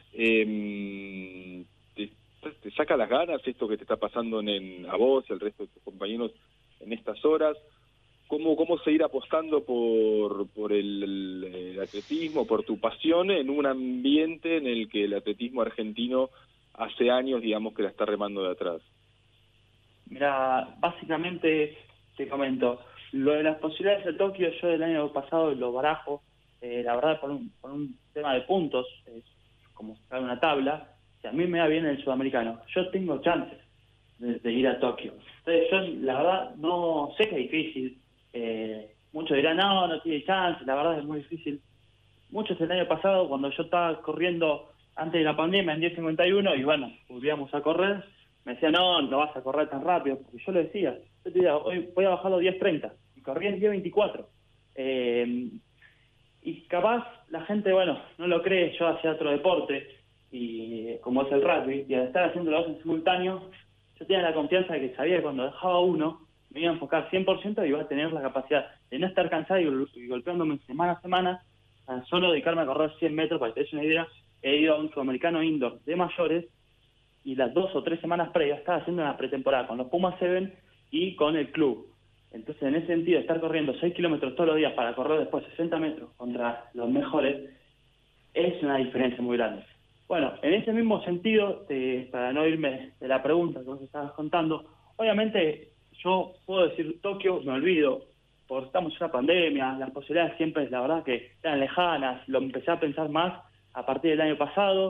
Eh, te, ¿Te saca las ganas esto que te está pasando en, en, a vos y al resto de tus compañeros en estas horas? ¿Cómo, cómo seguir apostando por, por el, el, el atletismo, por tu pasión, en un ambiente en el que el atletismo argentino hace años, digamos, que la está remando de atrás? Mira, básicamente te comento, lo de las posibilidades de Tokio yo del año pasado lo barajo, eh, la verdad por un, por un tema de puntos, es como sacar una tabla, si a mí me va bien el Sudamericano, yo tengo chances de, de ir a Tokio. Entonces yo la verdad no sé que es difícil, eh, muchos dirán no, no tiene chance, la verdad es muy difícil. Muchos el año pasado cuando yo estaba corriendo antes de la pandemia en diez cincuenta y uno y bueno, volvíamos a correr, me decían, no, no vas a correr tan rápido, porque yo le decía, yo te decía, hoy voy a bajar los diez treinta, y corrí en diez veinticuatro. Eh, y capaz la gente, bueno, no lo cree, yo hacía otro deporte, y como es el rugby, y al estar haciendo los dos en simultáneo, yo tenía la confianza de que sabía que cuando dejaba uno, me iba a enfocar cien por ciento y iba a tener la capacidad de no estar cansado y, y golpeándome semana a semana, a solo dedicarme a correr cien metros, para que te des una idea. He ido a un Sudamericano indoor de mayores y las dos o tres semanas previas estaba haciendo una pretemporada con los Pumas Seven y con el club. Entonces, en ese sentido, estar corriendo seis kilómetros todos los días para correr después sesenta metros contra los mejores es una diferencia muy grande. Bueno, en ese mismo sentido, te, para no irme de la pregunta que vos estabas contando, obviamente yo puedo decir Tokio, me olvido, porque estamos en una pandemia, las posibilidades siempre, la verdad, que eran lejanas, lo empecé a pensar más a partir del año pasado,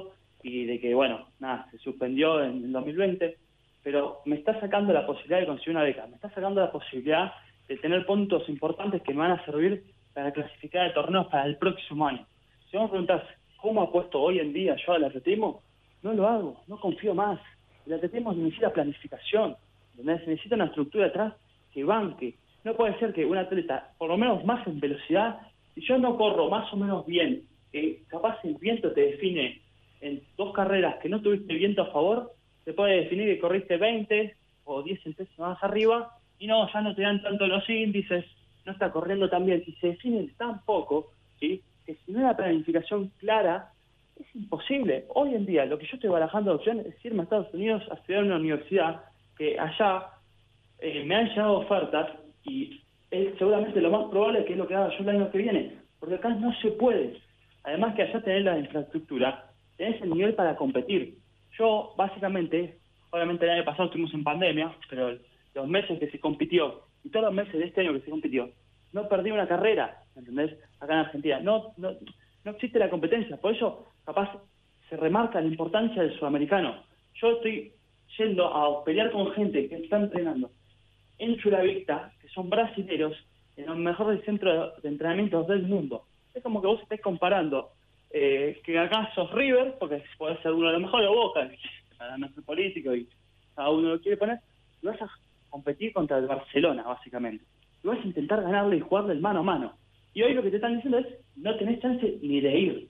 y de que, bueno, nada, se suspendió en el dos mil veinte, pero me está sacando la posibilidad de conseguir una beca, me está sacando la posibilidad de tener puntos importantes que me van a servir para clasificar de torneos para el próximo año. Si vos me preguntás, ¿cómo apuesto hoy en día yo al atletismo? No lo hago, no confío más. El atletismo necesita planificación, ¿entendés? Necesita una estructura atrás que banque. No puede ser que un atleta, por lo menos más en velocidad, si yo no corro más o menos bien, eh, capaz el viento te define en dos carreras que no tuviste viento a favor, te puede definir que corriste veinte o diez centésimos más arriba, y no, ya no te dan tanto los índices, no está corriendo tan bien, y se definen tan poco, ¿sí?, que si no hay una planificación clara, es imposible. Hoy en día, lo que yo estoy barajando de opción es irme a Estados Unidos a estudiar en una universidad, que allá eh, me han llegado ofertas, y es seguramente lo más probable que es lo que haga yo el año que viene, porque acá no se puede. Además que allá tenés la infraestructura, tenés el nivel para competir. Yo, básicamente, obviamente el año pasado estuvimos en pandemia, pero los meses que se compitió, y todos los meses de este año que se compitió, no perdí una carrera, ¿entendés? Acá en Argentina. No, no, no existe la competencia, por eso, capaz, se remarca la importancia del sudamericano. Yo estoy yendo a pelear con gente que está entrenando en Chulavista, que son brasileros, en los mejores centros de entrenamiento del mundo. Es como que vos estés comparando eh, que acá sos River, porque podés ser uno de los mejores, o Boca, para no ser político y cada uno lo quiere poner, y vas a competir contra el Barcelona, básicamente. Y vas a intentar ganarle y jugarle el mano a mano. Y hoy lo que te están diciendo es, no tenés chance ni de ir.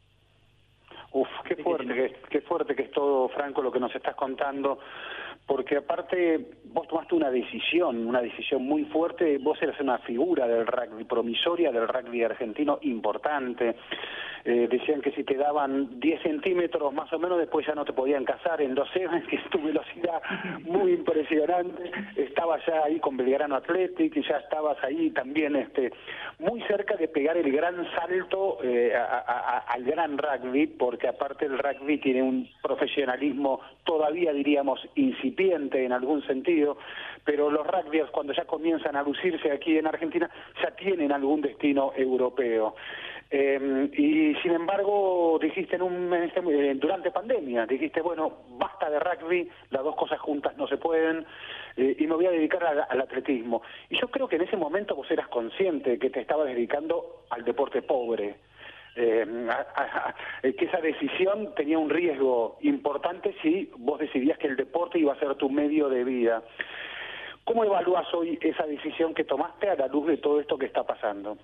Uf, qué fuerte, qué, qué fuerte que es todo, Franco, lo que nos estás contando, porque aparte vos tomaste una decisión, una decisión muy fuerte, vos eras una figura del rugby, promisoria del rugby argentino importante. Eh, decían que si te daban diez centímetros más o menos, después ya no te podían cazar en dos semanas, que es tu velocidad muy impresionante. Estabas ya ahí con Belgrano Athletic y ya estabas ahí también este muy cerca de pegar el gran salto eh, a, a, al gran rugby, porque aparte el rugby tiene un profesionalismo todavía, diríamos, incipiente en algún sentido, pero los rugbyers cuando ya comienzan a lucirse aquí en Argentina ya tienen algún destino europeo. Eh, y sin embargo dijiste en un, en este, durante pandemia, dijiste, bueno, basta de rugby, las dos cosas juntas no se pueden, eh, y me voy a dedicar a, al atletismo. Y yo creo que en ese momento vos eras consciente que te estabas dedicando al deporte pobre, eh, a, a, a, que esa decisión tenía un riesgo importante si vos decidías que el deporte iba a ser tu medio de vida. ¿Cómo evalúas hoy esa decisión que tomaste a la luz de todo esto que está pasando?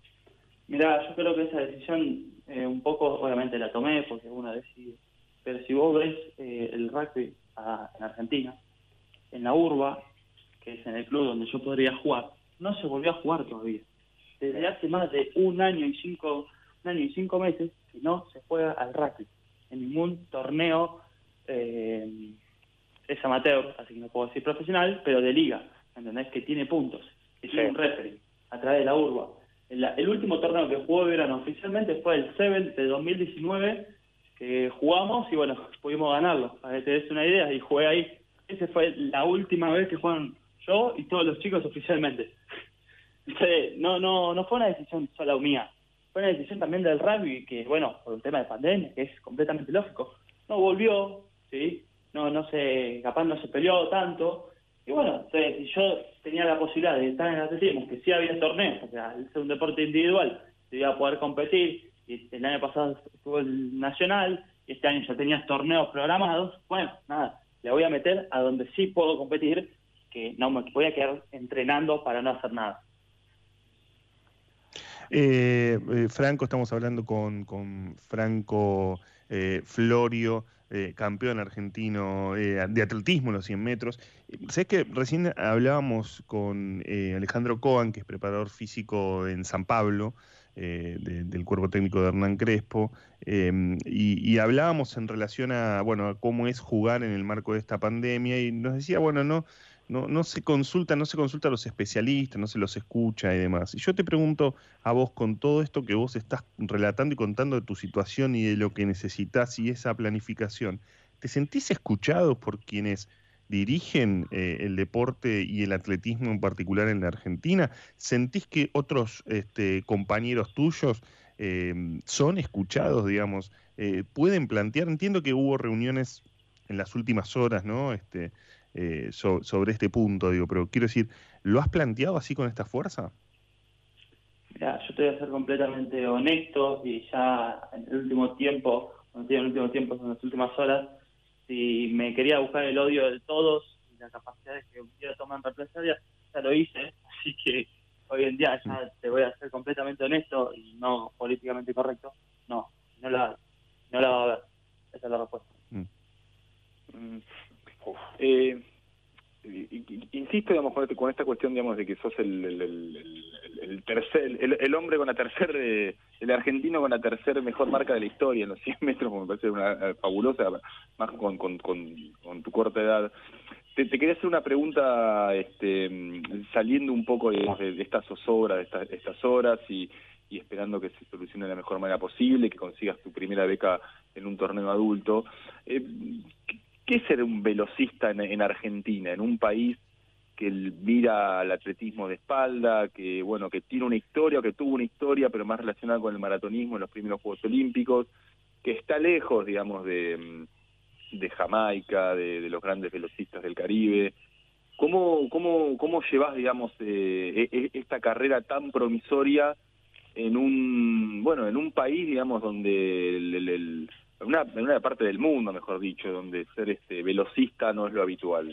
Mirá, yo creo que esa decisión eh, un poco, obviamente la tomé porque uno decide, pero si vos ves eh, el rugby a, en Argentina, en la Urba, que es en el club donde yo podría jugar, no se volvió a jugar todavía. Desde hace más de un año y cinco, un año y cinco meses que no se juega al rugby, en ningún torneo eh, es amateur, así que no puedo decir profesional, pero de liga, ¿entendés? Que tiene puntos, que tiene sí. un referee a través de la Urba. El, el último torneo que jugó Verano oficialmente fue el Seven de dos mil diecinueve, que jugamos y bueno, pudimos ganarlo, para que te des una idea, y jugué ahí. Esa fue la última vez que jugaron yo y todos los chicos oficialmente. Entonces, no, no, no fue una decisión solo mía, fue una decisión también del rugby, que bueno, por un tema de pandemia, que es completamente lógico, no volvió, ¿sí? No, no se, capaz no se peleó tanto. Y bueno, entonces, si yo tenía la posibilidad de estar en el atletismo, que sí había torneos, porque al ser un deporte individual, se iba a poder competir, y el año pasado estuvo el Nacional, y este año ya tenías torneos programados, bueno, nada, le voy a meter a donde sí puedo competir, que no me voy a quedar entrenando para no hacer nada. Eh, eh, Franco, estamos hablando con, con Franco eh, Florio, Eh, campeón argentino eh, de atletismo en los cien metros. Sabés que recién hablábamos con eh, Alejandro Coan, que es preparador físico en San Pablo, eh, de, del cuerpo técnico de Hernán Crespo, eh, y, y hablábamos en relación a, bueno, a cómo es jugar en el marco de esta pandemia, y nos decía, bueno, no, no, no se consulta, no se consulta a los especialistas, no se los escucha y demás. Y yo te pregunto a vos, con todo esto que vos estás relatando y contando de tu situación y de lo que necesitas y esa planificación, ¿te sentís escuchado por quienes dirigen eh, el deporte y el atletismo en particular en la Argentina? ¿Sentís que otros este, compañeros tuyos eh, son escuchados, digamos, eh, pueden plantear, entiendo que hubo reuniones en las últimas horas, ¿no? Este, eh, so, sobre este punto, digo, pero quiero decir, ¿lo has planteado así con esta fuerza? Mira, yo te voy a ser completamente honesto y ya en el último tiempo, cuando digo en el último tiempo, son las últimas horas, si me quería buscar el odio de todos y la capacidad de que hubiera tomado represalias, ya lo hice, así que hoy en día ya te voy a ser completamente honesto y no políticamente correcto, no, no la, no la va a haber, esa es la respuesta. Mm. Mm. Eh, insisto, digamos, con, este, con esta cuestión, digamos, de que sos el, el, el, el tercer, el, el hombre con la tercer, eh, el argentino con la tercer mejor marca de la historia en los cien metros, como me parece una eh, fabulosa, más con, con, con, con tu corta edad. Te, te quería hacer una pregunta, este, saliendo un poco, digamos, de, de estas zozobras, de estas, estas horas y, y esperando que se solucione de la mejor manera posible, que consigas tu primera beca en un torneo adulto. Eh, ¿Qué es ser un velocista en, en Argentina, en un país que mira al atletismo de espalda, que bueno, que tiene una historia, que tuvo una historia, pero más relacionada con el maratonismo en los primeros Juegos Olímpicos, que está lejos, digamos, de, de Jamaica, de, de los grandes velocistas del Caribe? ¿Cómo, cómo, cómo llevas, digamos, eh, esta carrera tan promisoria en un, bueno, en un país, digamos, donde el, el, el En una, en una parte del mundo, mejor dicho, donde ser este velocista no es lo habitual?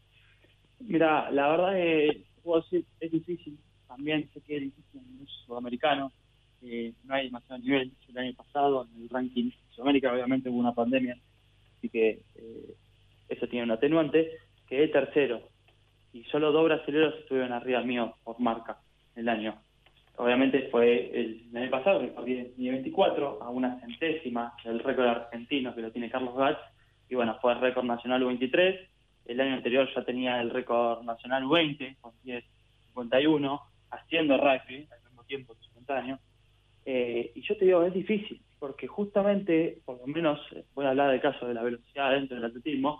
Mira, la verdad es, puedo decir, es difícil. También sé que es difícil en el sudamericano. Eh, no hay demasiado nivel. El año pasado, en el ranking Sudamérica, obviamente hubo una pandemia, así que eh, eso tiene un atenuante. Quedé tercero. Y solo dos brasileños estuvieron arriba mío por marca el año. Obviamente fue el, el año pasado que corrí en veinticuatro a una centésima del récord argentino que lo tiene Carlos Gach, y bueno, fue el récord nacional U veintitrés. El año anterior ya tenía el récord nacional U veinte con diez cincuenta y uno, haciendo rugby al mismo tiempo simultáneo. Eh, y yo te digo, es difícil, porque justamente, por lo menos voy a hablar del caso de la velocidad dentro del atletismo,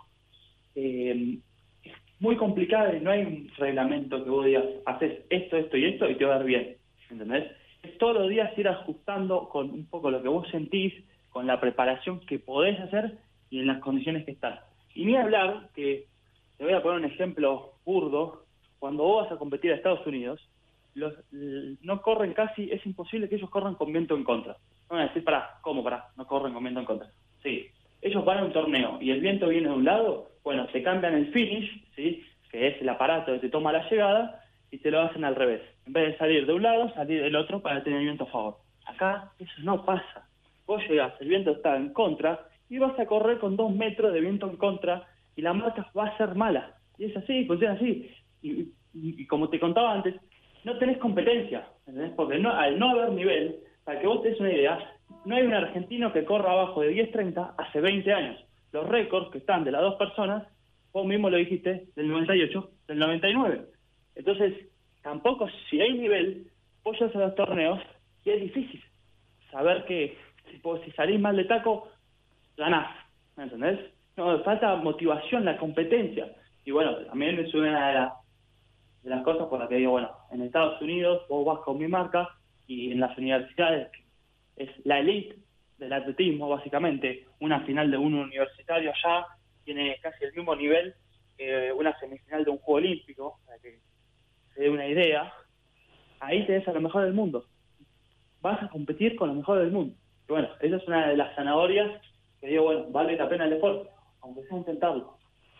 eh, es muy complicado y no hay un reglamento que vos digas, haces esto, esto y esto y te va a dar bien. ¿Entendés? Es todos los días ir ajustando con un poco lo que vos sentís, con la preparación que podés hacer y en las condiciones que estás. Y ni hablar que, te voy a poner un ejemplo burdo, cuando vos vas a competir a Estados Unidos, los no corren casi, es imposible que ellos corran con viento en contra. No van a decir, pará, ¿cómo pará? No corren con viento en contra. Sí, ellos van a un torneo y el viento viene de un lado, bueno, te cambian el finish, ¿sí? Que es el aparato que te toma la llegada, y te lo hacen al revés. En vez de salir de un lado, salir del otro para tener viento a favor. Acá eso no pasa. Vos llegás, el viento está en contra y vas a correr con dos metros de viento en contra y la marca va a ser mala. Y es así, funciona así. Y, y, y como te contaba antes, no tenés competencia, ¿entendés? Porque no, al no haber nivel, para que vos te des una idea, no hay un argentino que corra abajo de diez treinta hace veinte años. Los récords que están de las dos personas, vos mismo lo dijiste, del noventa y ocho, del noventa y nueve. Entonces, tampoco, si hay nivel, vos ya a los torneos y es difícil saber que si, si salís mal de taco, ganás, ¿me entendés? No, falta motivación, la competencia. Y bueno, también es una de, la, de las cosas por las que digo, bueno, en Estados Unidos vos vas con mi marca y en las universidades es la elite del atletismo, básicamente. Una final de un universitario allá tiene casi el mismo nivel que una semifinal de un Juego Olímpico, para que de una idea. Ahí tenés a lo mejor del mundo, vas a competir con lo mejor del mundo. Y bueno, esa es una de las zanahorias que digo, bueno, vale la pena el esfuerzo, aunque sea intentarlo.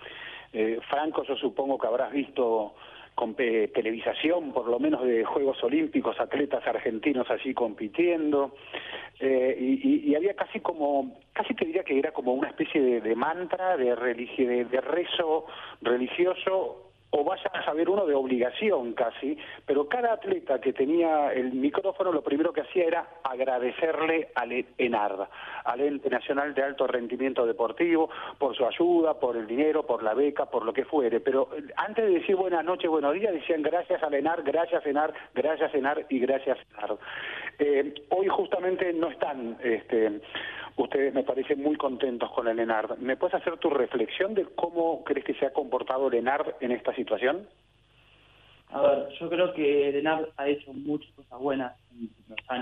eh, Franco, yo supongo que habrás visto con pe televisación, por lo menos de Juegos Olímpicos, atletas argentinos allí compitiendo, eh, y, y había casi como, casi te diría que era como una especie de, de mantra, de, religi de, de rezo religioso, o vaya a saber uno de obligación casi, pero cada atleta que tenía el micrófono lo primero que hacía era agradecerle al ENARD, al Ente Nacional de Alto Rendimiento Deportivo, por su ayuda, por el dinero, por la beca, por lo que fuere, pero antes de decir buenas noches, buenos días, decían gracias al ENARD, gracias ENARD, gracias ENARD y gracias ENARD. Eh, hoy justamente no están este, ustedes, me parecen muy contentos con el ENARD. ¿Me puedes hacer tu reflexión de cómo crees que se ha comportado el ENARD en esta situación? A ver, yo creo que el ENARD ha hecho muchas cosas buenas en los años,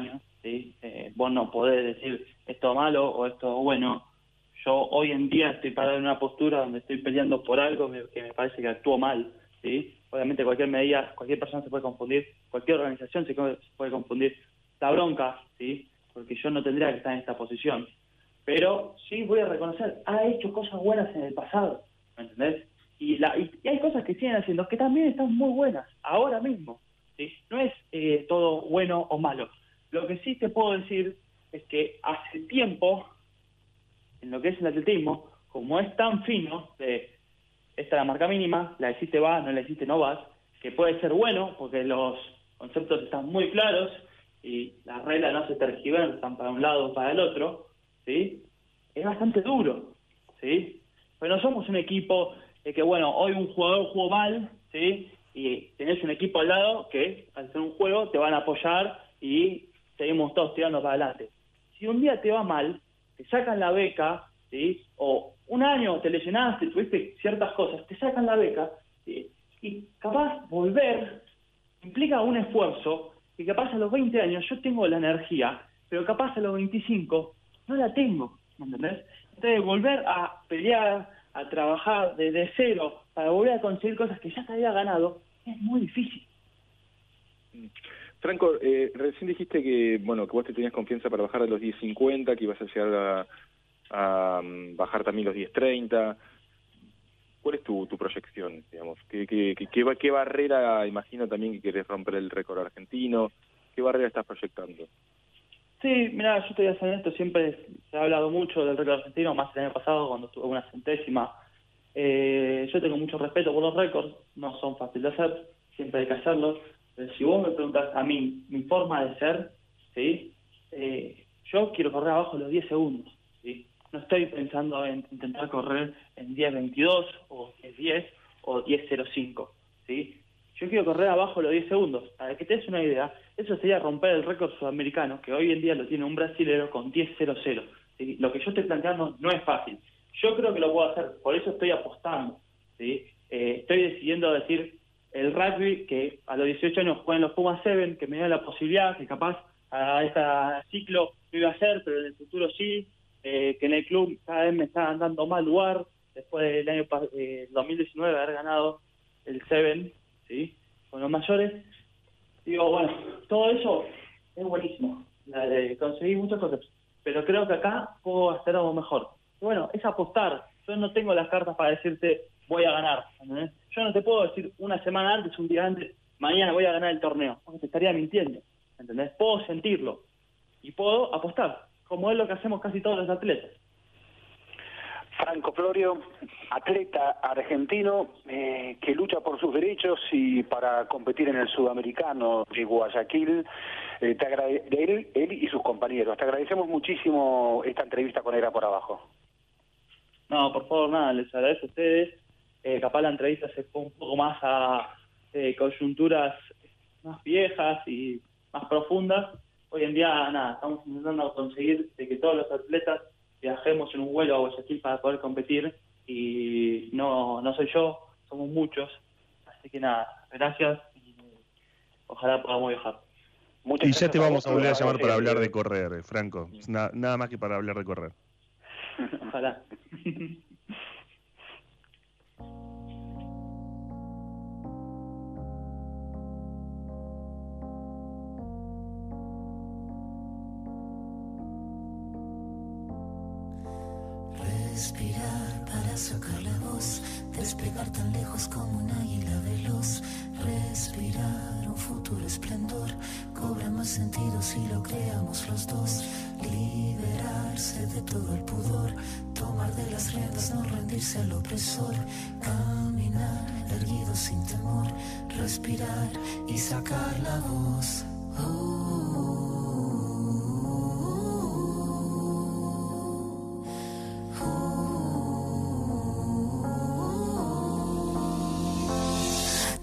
¿sí? Eh, vos no podés decir esto malo o esto bueno. Yo hoy en día estoy parado en una postura donde estoy peleando por algo que me parece que actúo mal, ¿sí? Obviamente cualquier medida, cualquier persona se puede confundir, cualquier organización se puede confundir. La bronca, ¿sí? Porque yo no tendría que estar en esta posición. Pero sí voy a reconocer, ha hecho cosas buenas en el pasado, ¿me entendés? Y, la, y, y hay cosas que siguen haciendo que también están muy buenas, ahora mismo, ¿sí? No es eh, todo bueno o malo. Lo que sí te puedo decir es que hace tiempo, en lo que es el atletismo, como es tan fino, de esta es la marca mínima, la hiciste vas, no la hiciste no vas, que puede ser bueno, porque los conceptos están muy claros y las reglas no se tergiversan para un lado o para el otro, ¿sí? Es bastante duro, ¿sí? Pero no somos un equipo de que, bueno, hoy un jugador jugó mal, ¿sí? Y tenés un equipo al lado que, al hacer un juego, te van a apoyar y seguimos todos tirando para adelante. Si un día te va mal, te sacan la beca, ¿sí? O un año te lesionaste, tuviste ciertas cosas, te sacan la beca, ¿sí? Y capaz volver implica un esfuerzo que capaz a los veinte años yo tengo la energía, pero capaz a los veinticinco no la tengo, ¿me entendés? Entonces volver a pelear, a trabajar desde cero para volver a conseguir cosas que ya te había ganado, es muy difícil. Franco, eh, recién dijiste que bueno que vos te tenías confianza para bajar de los diez cincuenta, que ibas a llegar a, a um, bajar también los diez treinta. ¿Cuál es tu, tu proyección, digamos? ¿Qué, qué, qué, qué, qué barrera, imagino también que querés romper el récord argentino? ¿Qué barrera estás proyectando? Sí, mira, yo estoy haciendo esto, siempre se ha hablado mucho del récord argentino, más el año pasado cuando tuve una centésima. Eh, yo tengo mucho respeto por los récords, no son fáciles de hacer, siempre hay que hacerlos. Pero si vos me preguntás a mí, mi forma de ser, ¿sí? Eh, yo quiero correr abajo los diez segundos, ¿sí? No estoy pensando en intentar correr en diez veintidós o diez diez o diez cero cinco, ¿sí? Yo quiero correr abajo los diez segundos. Para que te des una idea, eso sería romper el récord sudamericano, que hoy en día lo tiene un brasilero con diez cero cero. ¿Sí? Lo que yo estoy planteando no es fácil. Yo creo que lo puedo hacer, por eso estoy apostando, ¿sí? Eh, estoy decidiendo decir el rugby, que a los dieciocho años juegan los Pumas siete, que me da la posibilidad, que capaz a este ciclo no iba a hacer, pero en el futuro sí, eh, que en el club cada vez me están dando más lugar, después del año eh, dos mil diecinueve haber ganado el siete, ¿sí? Con los mayores. Digo, bueno, todo eso es buenísimo, la de conseguir muchas cosas, pero creo que acá puedo hacer algo mejor. Y bueno, es apostar. Yo no tengo las cartas para decirte voy a ganar, ¿entendés? Yo no te puedo decir una semana antes, un día antes, mañana voy a ganar el torneo, porque te estaría mintiendo, ¿entendés? Puedo sentirlo y puedo apostar, como es lo que hacemos casi todos los atletas. Franco Florio, atleta argentino eh, que lucha por sus derechos y para competir en el sudamericano de Guayaquil, eh, te agrade- de él, él y sus compañeros. Te agradecemos muchísimo esta entrevista con Era por Abajo. No, por favor, nada, les agradezco a ustedes. Eh, capaz la entrevista se fue un poco más a eh, coyunturas más viejas y más profundas. Hoy en día, nada, estamos intentando conseguir de que todos los atletas viajemos en un vuelo a Guayaquil para poder competir, y no no soy yo, somos muchos. Así que nada, gracias y ojalá podamos viajar. Muchas y ya te vamos a volver a llamar para hablar de correr, Franco. Na, nada más que para hablar de correr. Ojalá. Respirar para sacar la voz, despegar tan lejos como un águila veloz. Respirar un futuro esplendor, cobra más sentido si lo creamos los dos. Liberarse de todo el pudor, tomar de las riendas, no rendirse al opresor. Caminar erguido sin temor, respirar y sacar la voz. Uh,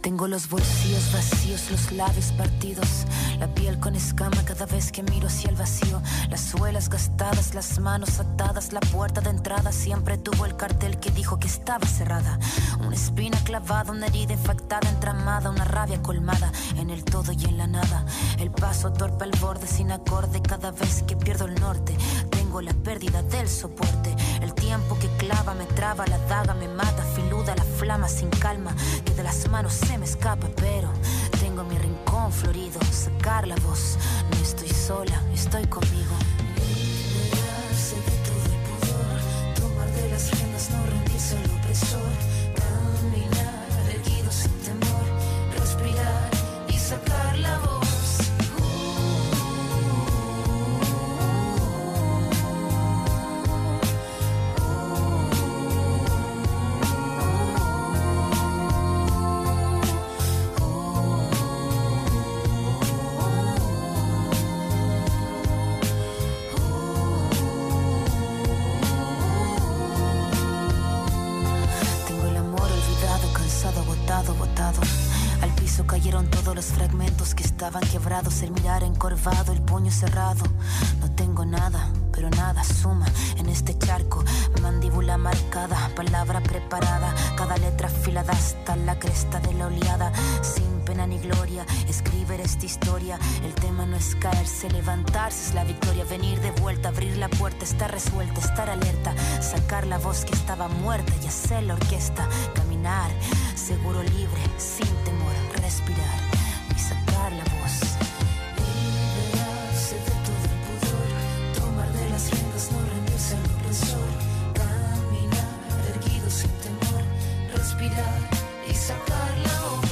Tengo los bolsillos vacíos, los labios partidos, la piel con escama cada vez que miro hacia el vacío, las suelas gastadas, las manos atadas, la puerta de entrada siempre tuvo el cartel que dijo que estaba cerrada. Una espina clavada, una herida infectada, entramada, una rabia colmada en el todo y en la nada. El paso torpe al borde sin acorde cada vez que pierdo el norte. Tengo la pérdida del soporte, el tiempo que clava me traba, la daga me mata, filuda la flama sin calma, que de las manos se me escapa, pero tengo mi rincón florido, sacar la voz, no estoy sola, estoy conmigo. Liberarse de todo el pudor, tomar de las riendas, no rendirse al opresor, caminar erguido sin temor, respirar y sacar la voz. Al piso cayeron todos los fragmentos que estaban quebrados, el mirar encorvado, el puño cerrado. No tengo nada, pero nada suma en este charco. Mandíbula marcada, palabra preparada, cada letra afilada hasta la cresta de la oleada. Sin pena ni gloria, escribir esta historia. El tema no es caerse, levantarse es la victoria. Venir de vuelta, abrir la puerta, estar resuelta, estar alerta, sacar la voz que estaba muerta y hacer la orquesta. Caminar, seguro, libre, sin temor, respirar y sacar la voz. Liberarse de todo el pudor, tomar de las riendas, no rendirse al opresor, caminar erguido sin temor, respirar y sacar la voz.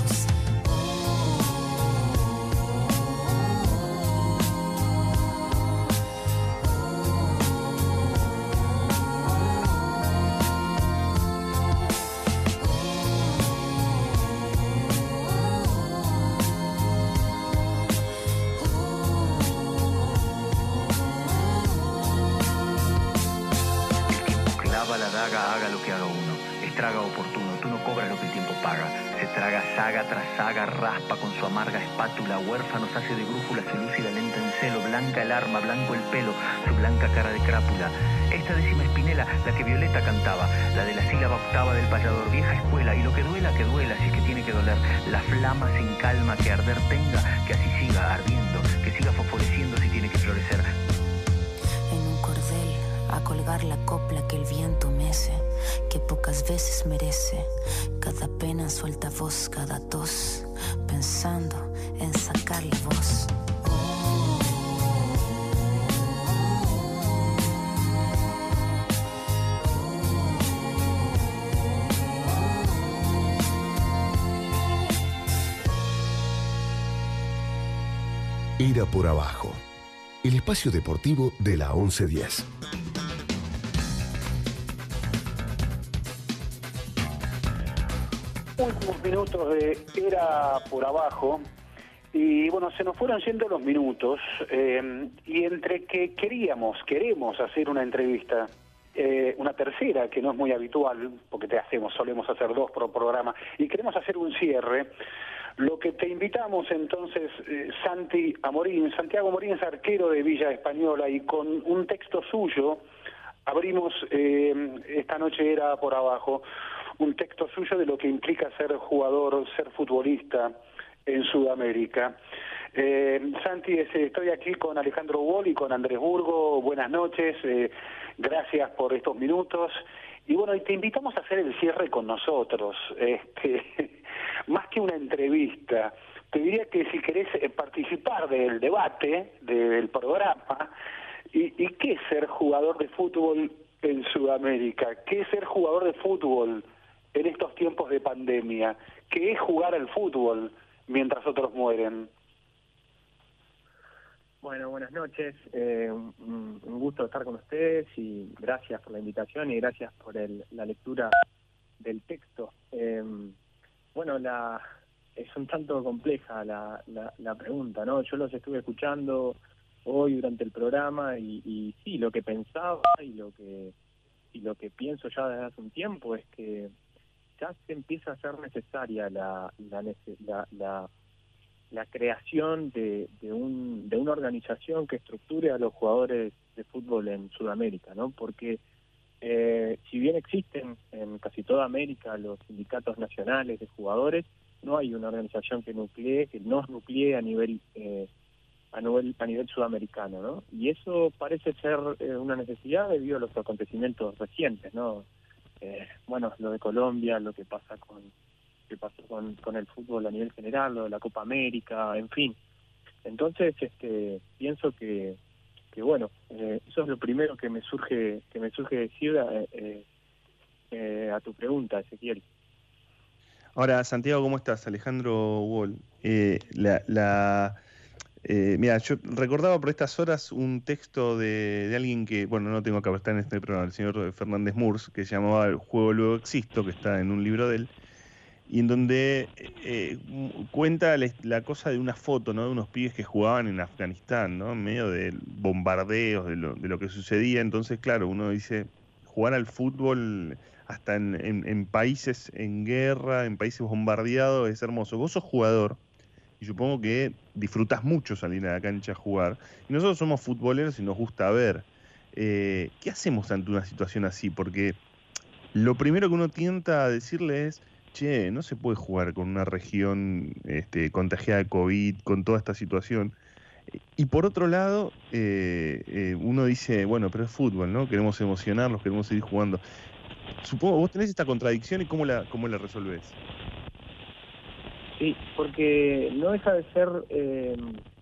La daga, haga lo que haga uno, estraga oportuno, tú no cobras lo que el tiempo paga, se traga saga tras saga, raspa con su amarga espátula, huérfanos hace de brújula, se lúcida lenta en celo, blanca el arma, blanco el pelo, su blanca cara de crápula. Esta décima espinela, la que Violeta cantaba, la de la sílaba octava del payador, vieja escuela, y lo que duela, que duela, si es que tiene que doler, la flama sin calma que arder tenga, que así siga ardiendo, que siga fosforeciendo si tiene que florecer. En un cordel, a colgar la copla que el viento mece, que pocas veces merece, cada pena suelta voz, cada tos, pensando en sacar la voz. Era por abajo, el espacio deportivo de la once diez. Últimos minutos de Era por abajo y bueno, se nos fueron yendo los minutos eh, y entre que queríamos, queremos hacer una entrevista, eh, una tercera que no es muy habitual porque te hacemos, solemos hacer dos por programa y queremos hacer un cierre. Lo que te invitamos entonces, eh, Santi Amorín, Santiago Amorín es arquero de Villa Española y con un texto suyo abrimos eh, esta noche Era por abajo, un texto suyo de lo que implica ser jugador, ser futbolista en Sudamérica. Eh, Santi, estoy aquí con Alejandro Wall y con Andrés Burgo. Buenas noches, eh, gracias por estos minutos. Y bueno, y te invitamos a hacer el cierre con nosotros, este, más que una entrevista. Te diría que si querés participar del debate, del programa, y, y qué es ser jugador de fútbol en Sudamérica, qué es ser jugador de fútbol en estos tiempos de pandemia, qué es jugar al fútbol mientras otros mueren. Bueno, buenas noches, eh, un, un gusto estar con ustedes y gracias por la invitación y gracias por el, la lectura del texto. Eh, bueno, la es un tanto compleja la, la, la pregunta, ¿no? Yo los estuve escuchando hoy durante el programa y, y sí, lo que pensaba y lo que y lo que pienso ya desde hace un tiempo es que quizás empieza a ser necesaria la la, la, la, la creación de, de, un, de una organización que estructure a los jugadores de fútbol en Sudamérica, ¿no? Porque eh, si bien existen en casi toda América los sindicatos nacionales de jugadores, no hay una organización que nuclee, que nos nuclee a nivel eh, a nivel a nivel sudamericano, ¿no? Y eso parece ser eh, una necesidad debido a los acontecimientos recientes, ¿no? Eh, bueno, lo de Colombia, lo que pasa con que pasó con, con el fútbol a nivel general, lo de la Copa América, en fin. Entonces, este, pienso que, que bueno, eh, eso es lo primero que me surge que me surge decir eh, eh, eh, a tu pregunta, Ezequiel. Ahora, Santiago, ¿cómo estás? Alejandro Wall. Eh, la, la, eh, mira, yo recordaba por estas horas un texto de, de alguien que, bueno, no tengo que estar en este programa, el señor Fernández Murs, que se llamaba El juego luego existo, que está en un libro de él, y en donde eh, cuenta la, la cosa de una foto, ¿no? De unos pibes que jugaban en Afganistán, ¿no? En medio de bombardeos, de lo, de lo que sucedía. Entonces, claro, uno dice, jugar al fútbol hasta en, en, en países en guerra, en países bombardeados, es hermoso. Vos sos jugador, y supongo que disfrutás mucho salir a la cancha a jugar. Y nosotros somos futboleros y nos gusta ver. Eh, ¿Qué hacemos ante una situación así? Porque lo primero que uno tienta a decirle es, che, no se puede jugar con una región este, contagiada de COVID, con toda esta situación. Y por otro lado, eh, eh, uno dice, bueno, pero es fútbol, ¿no? Queremos emocionarlos, queremos seguir jugando. Supongo, vos tenés esta contradicción y ¿cómo la, cómo la resolvés? Sí, porque no deja de ser eh,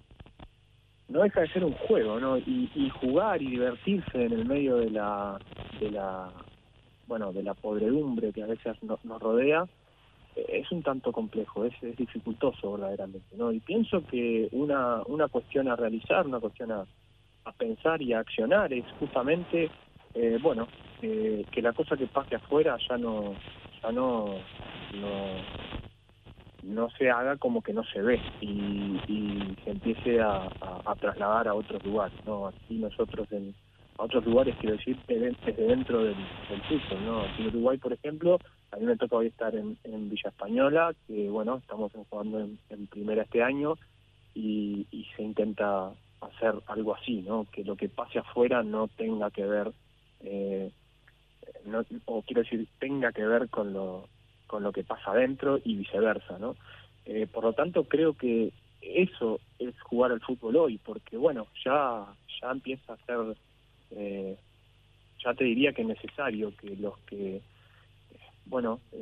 no deja de ser un juego, ¿no? Y, y jugar y divertirse en el medio de la de la bueno de la podredumbre que a veces no, nos rodea eh, es un tanto complejo, es, es dificultoso verdaderamente, ¿no? Y pienso que una una cuestión a realizar, una cuestión a, a pensar y a accionar es justamente eh, bueno eh, que la cosa que pase afuera ya no ya no no no se haga como que no se ve y, y se empiece a, a, a trasladar a otros lugares, ¿no? Aquí nosotros en a otros lugares, quiero decir, desde dentro del, del fútbol, ¿no? Aquí en Uruguay, por ejemplo, a mí me toca hoy estar en, en Villa Española, que bueno, estamos jugando en, en primera este año y, y se intenta hacer algo así, ¿no? Que lo que pase afuera no tenga que ver, eh, no, o quiero decir, tenga que ver con lo con lo que pasa adentro y viceversa, ¿no? Eh, por lo tanto, creo que eso es jugar al fútbol hoy, porque bueno, ya ya empieza a ser, eh, ya te diría que es necesario que los que, bueno, eh,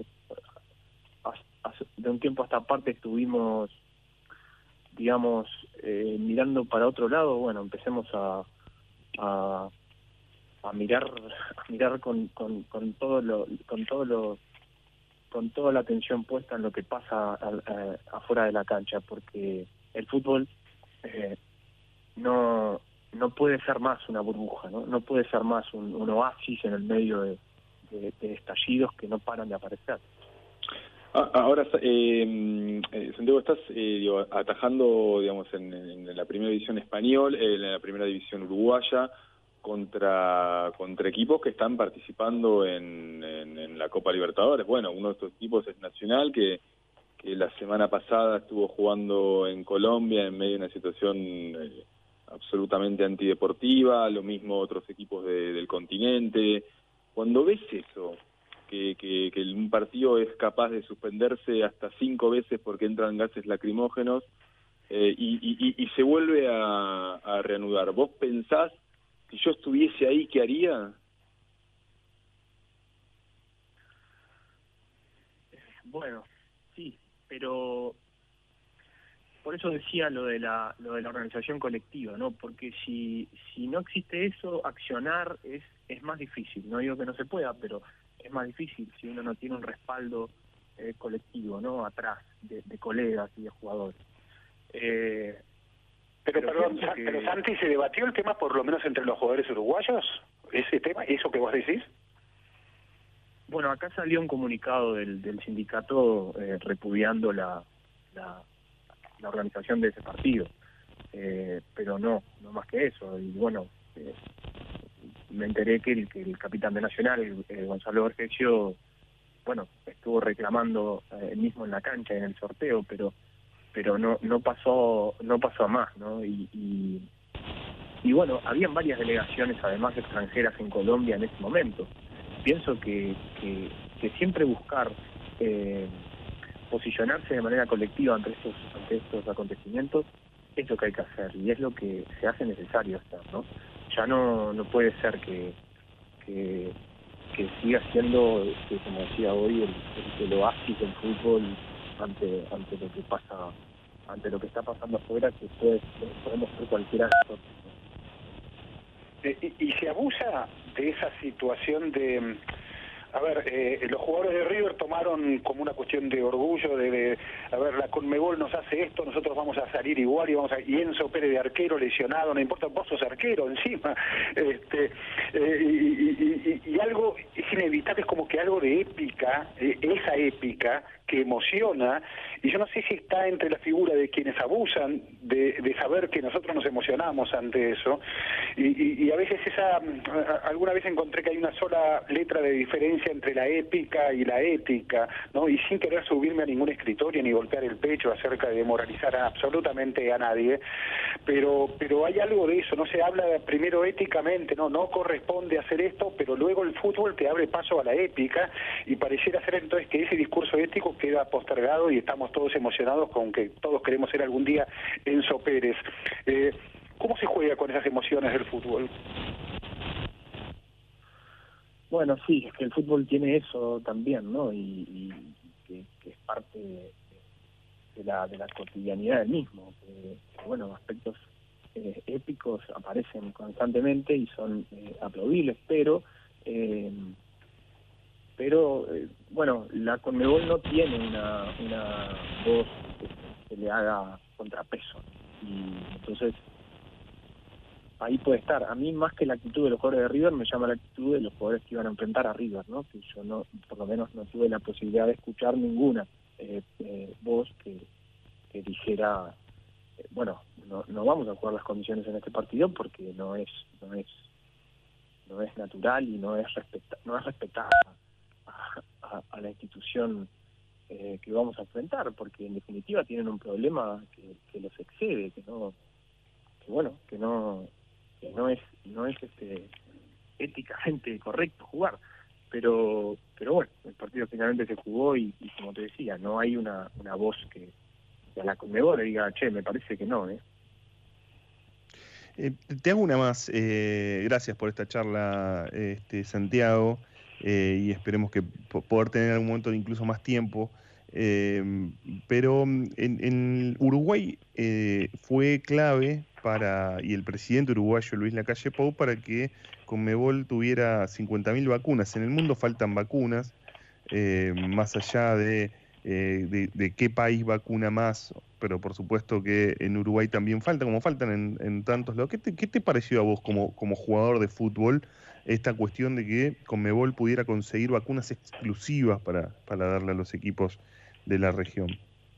de un tiempo a esta parte estuvimos, digamos, eh, mirando para otro lado, bueno, empecemos a a, a mirar a mirar con, con, con todo lo con todo lo con toda la atención puesta en lo que pasa a, a, afuera de la cancha, porque el fútbol eh, no no puede ser más una burbuja, no no puede ser más un, un oasis en el medio de, de, de estallidos que no paran de aparecer. Ahora, eh, Santiago, estás eh, digo, atajando, digamos, en, en la primera división español, en la primera división uruguaya, contra contra equipos que están participando en, en, en la Copa Libertadores. Bueno, uno de estos equipos es Nacional, que, que la semana pasada estuvo jugando en Colombia en medio de una situación eh, absolutamente antideportiva, lo mismo otros equipos de, del continente. Cuando ves eso, que, que, que un partido es capaz de suspenderse hasta cinco veces porque entran gases lacrimógenos eh, y, y, y se vuelve a, a reanudar, ¿vos pensás si yo estuviese ahí, qué haría? Bueno, sí, pero por eso decía lo de la lo de la organización colectiva, ¿no? Porque si si no existe eso, accionar es es más difícil. No digo que no se pueda, pero es más difícil si uno no tiene un respaldo eh, colectivo, ¿no? Atrás de, de colegas y de jugadores. Eh, Pero, Pero perdón, pienso Sa- que- pero Santi, ¿se debatió el tema por lo menos entre los jugadores uruguayos? ¿Ese tema, eso que vos decís? Bueno, acá salió un comunicado del, del sindicato eh, repudiando la, la, la organización de ese partido, eh, pero no, no más que eso. Y bueno, eh, me enteré que el, que el capitán de Nacional, eh, Gonzalo Vergesio, bueno, estuvo reclamando eh, mismo en la cancha, en el sorteo, pero pero no no pasó no pasó a más, ¿no? Y, y, y bueno, habían varias delegaciones, además extranjeras, en Colombia en ese momento. Pienso que, que, que siempre buscar eh, posicionarse de manera colectiva ante estos, ante estos acontecimientos es lo que hay que hacer y es lo que se hace necesario hacer, ¿no? Ya no no puede ser que que, que siga siendo, que, como decía hoy, el, el, el oasis del fútbol ante ante lo que pasa, ante lo que está pasando afuera, que puede, podemos ser cualquiera de nosotros, ¿no? Eh, y, y se abusa de esa situación de... A ver, eh, los jugadores de River tomaron como una cuestión de orgullo, de, de, a ver, la Conmebol nos hace esto, nosotros vamos a salir igual y vamos a... Y Enzo Pérez de arquero lesionado, no importa, vos sos arquero encima. Este, eh, y, y, y algo, es inevitable, es como que algo de épica, eh, esa épica que emociona, y yo no sé si está entre la figura de quienes abusan de, de saber que nosotros nos emocionamos ante eso, y, y, y a veces esa, alguna vez encontré que hay una sola letra de diferencia entre la épica y la ética, ¿no? Y sin querer subirme a ningún escritorio ni golpear el pecho acerca de moralizar a absolutamente a nadie, pero pero hay algo de eso, no se habla primero éticamente, no no corresponde hacer esto, pero luego el fútbol te abre paso a la épica y pareciera ser entonces que ese discurso ético queda postergado y estamos todos emocionados con que todos queremos ser algún día Enzo Pérez. Eh, ¿Cómo se juega con esas emociones del fútbol? Bueno, sí, es que el fútbol tiene eso también, ¿no? Y, y que, que es parte de, de la de la cotidianidad del mismo. Que, que, bueno, aspectos eh, épicos aparecen constantemente y son eh, aplaudibles, pero eh, pero eh, bueno, la Conmebol no tiene una una voz que, que le haga contrapeso, y entonces ahí puede estar. A mí, más que la actitud de los jugadores de River, me llama la actitud de los jugadores que iban a enfrentar a River, ¿no? Que yo no, por lo menos no tuve la posibilidad de escuchar ninguna eh, eh, voz que, que dijera, eh, bueno, no, no vamos a jugar las condiciones en este partido porque no es no es no es natural y no es respeta, no es respetar a, a, a la institución eh, que vamos a enfrentar, porque en definitiva tienen un problema que, que los excede, que no, que bueno, que no que no es no es este éticamente correcto jugar, pero pero bueno, el partido finalmente se jugó y, y como te decía, no hay una una voz que, que a la Conmebol diga, che, me parece que no, ¿eh? Eh, te hago una más. Eh, gracias por esta charla, este, Santiago, eh, y esperemos que po- poder tener algún momento de incluso más tiempo. Eh, pero en, en Uruguay eh, fue clave para, y el presidente uruguayo Luis Lacalle Pou, para que Conmebol tuviera cincuenta mil vacunas. En el mundo faltan vacunas, eh, más allá de, eh, de, de qué país vacuna más, pero por supuesto que en Uruguay también falta, como faltan en, en tantos lados. ¿Qué te, qué te pareció a vos como, como jugador de fútbol esta cuestión de que Conmebol pudiera conseguir vacunas exclusivas para, para darle a los equipos de la región?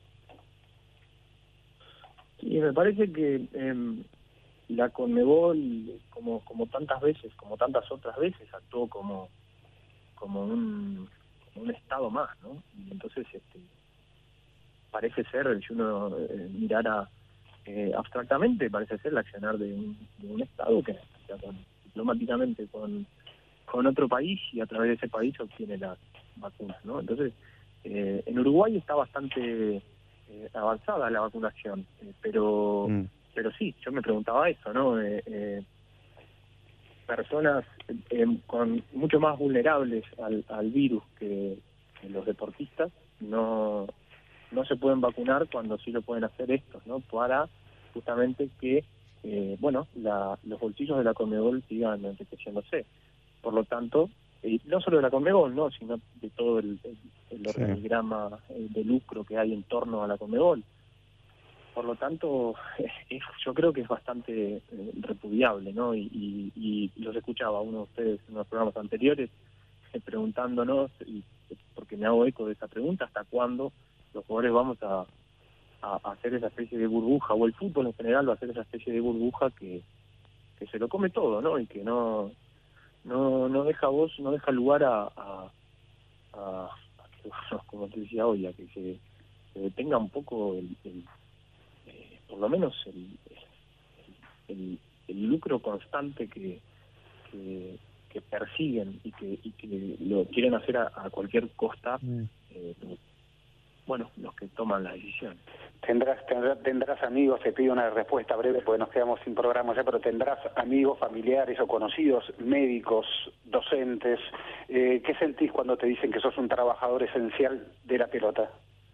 Y me parece que eh, la Conmebol, como como tantas veces, como tantas otras veces, actuó como como un, como un estado más, ¿no? Y entonces este parece ser, si uno eh, mirara eh, abstractamente, parece ser el accionar de un, de un estado que negocia con, diplomáticamente con, con otro país y a través de ese país obtiene las vacunas, ¿no? Entonces, eh, en Uruguay está bastante eh, avanzada la vacunación, eh, pero mm. pero sí, yo me preguntaba eso, ¿no? Eh, eh, personas eh, con mucho más vulnerables al, al virus que, que los deportistas no no se pueden vacunar cuando sí lo pueden hacer estos, ¿no? Para justamente que eh, bueno, la, los bolsillos de la Conmebol sigan enriqueciéndose. Por lo tanto, eh, no solo de la Conmebol, ¿no? Sino de todo el, el, el sí. organigrama de lucro que hay en torno a la Conmebol. Por lo tanto, eh, yo creo que es bastante eh, repudiable, ¿no? Y, y, y los escuchaba a uno de ustedes en los programas anteriores eh, preguntándonos, y, porque me hago eco de esa pregunta, ¿hasta cuándo los jugadores vamos a, a, a hacer esa especie de burbuja, o el fútbol en general va a hacer esa especie de burbuja que, que se lo come todo, ¿no? Y que no no no deja voz, no deja lugar a, a, a ayudarnos, como te decía hoy, a que se, se detenga un poco, el, el, eh, por lo menos, el, el, el, el lucro constante que, que, que persiguen y que, y que lo quieren hacer a, a cualquier costa, mm. eh, bueno, los que toman las decisiones. Tendrás, tendrás, tendrás amigos, te pido una respuesta breve porque nos quedamos sin programa ya, pero tendrás amigos, familiares o conocidos, médicos, docentes. Eh, ¿Qué sentís cuando te dicen que sos un trabajador esencial de la pelota?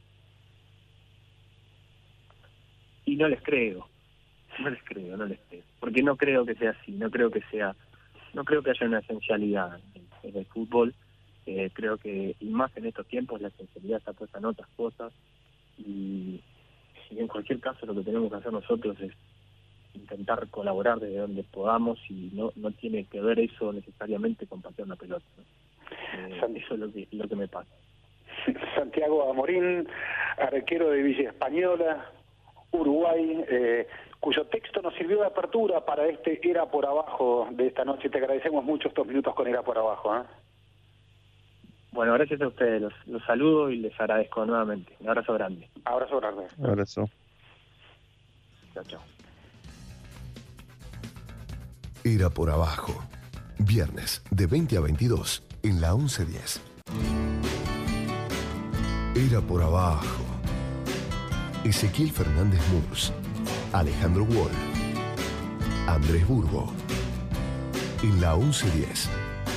Y no les creo, no les creo, no les creo, porque no creo que sea así, no creo que sea, no creo que haya una esencialidad en, en el fútbol. Eh, creo que, y más en estos tiempos, la esencialidad está puesta en otras cosas, y, y en cualquier caso lo que tenemos que hacer nosotros es intentar colaborar desde donde podamos, y no no tiene que ver eso necesariamente con patear una pelota, ¿no? Eh, eso es lo que, lo que me pasa. Santiago Amorín, arquero de Villa Española, Uruguay, eh, cuyo texto nos sirvió de apertura para este Era por Abajo de esta noche. Te agradecemos mucho estos minutos con Era por Abajo, ¿eh? Bueno, gracias a ustedes, los, los saludo y les agradezco nuevamente. Un abrazo grande. Abrazo grande. Abrazo. Chao, chao. Era por Abajo. Viernes de veinte a veintidós en la once diez. Era por Abajo. Ezequiel Fernández Murs, Alejandro Wall, Andrés Burgo. En la once diez.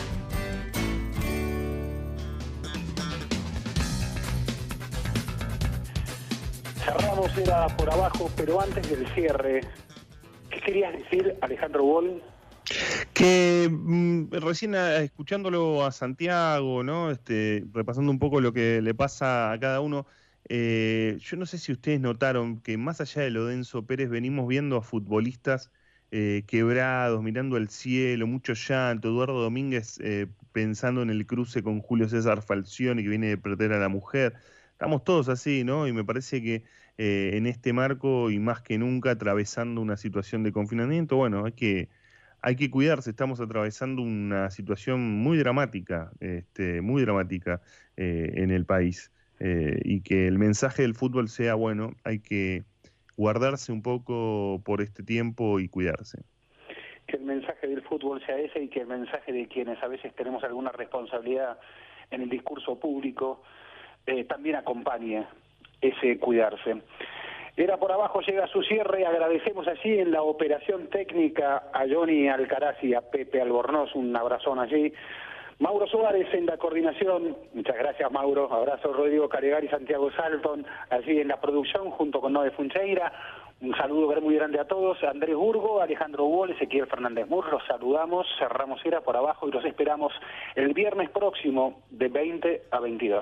Cerramos Era por Abajo, pero antes del cierre, ¿qué querías decir, Alejandro Wall? Que mmm, recién a, escuchándolo a Santiago, ¿no? Este, repasando un poco lo que le pasa a cada uno, eh, yo no sé si ustedes notaron que más allá de lo de Enzo Pérez venimos viendo a futbolistas eh, quebrados, mirando al cielo, mucho llanto. Eduardo Domínguez eh, pensando en el cruce con Julio César Falcioni, que viene de perder a la mujer. Estamos todos así, ¿no? Y me parece que eh, en este marco, y más que nunca, atravesando una situación de confinamiento, bueno, hay que, hay que cuidarse. Estamos atravesando una situación muy dramática, este, muy dramática eh, en el país. Eh, y que el mensaje del fútbol sea, bueno, hay que guardarse un poco por este tiempo y cuidarse. Que el mensaje del fútbol sea ese, y que el mensaje de quienes a veces tenemos alguna responsabilidad en el discurso público Eh, también acompañe ese cuidarse. Era por Abajo llega a su cierre. Agradecemos allí en la operación técnica a Johnny Alcaraz y a Pepe Albornoz, un abrazón allí. Mauro Suárez en la coordinación, muchas gracias Mauro, abrazo. Rodrigo Calegari y Santiago Salton allí en la producción junto con Noé Funcheira. Un saludo muy grande a todos. Andrés Burgo, Alejandro Wall, Ezequiel Fernández Murs, los saludamos, cerramos Era por Abajo y los esperamos el viernes próximo de veinte a veintidós.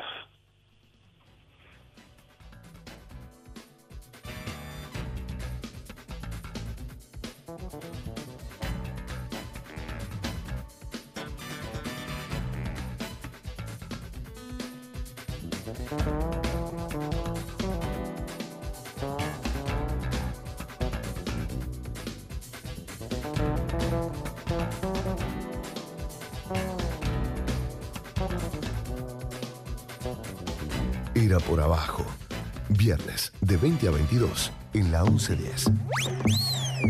Era por Abajo. Viernes de veinte a veintidós en la once diez.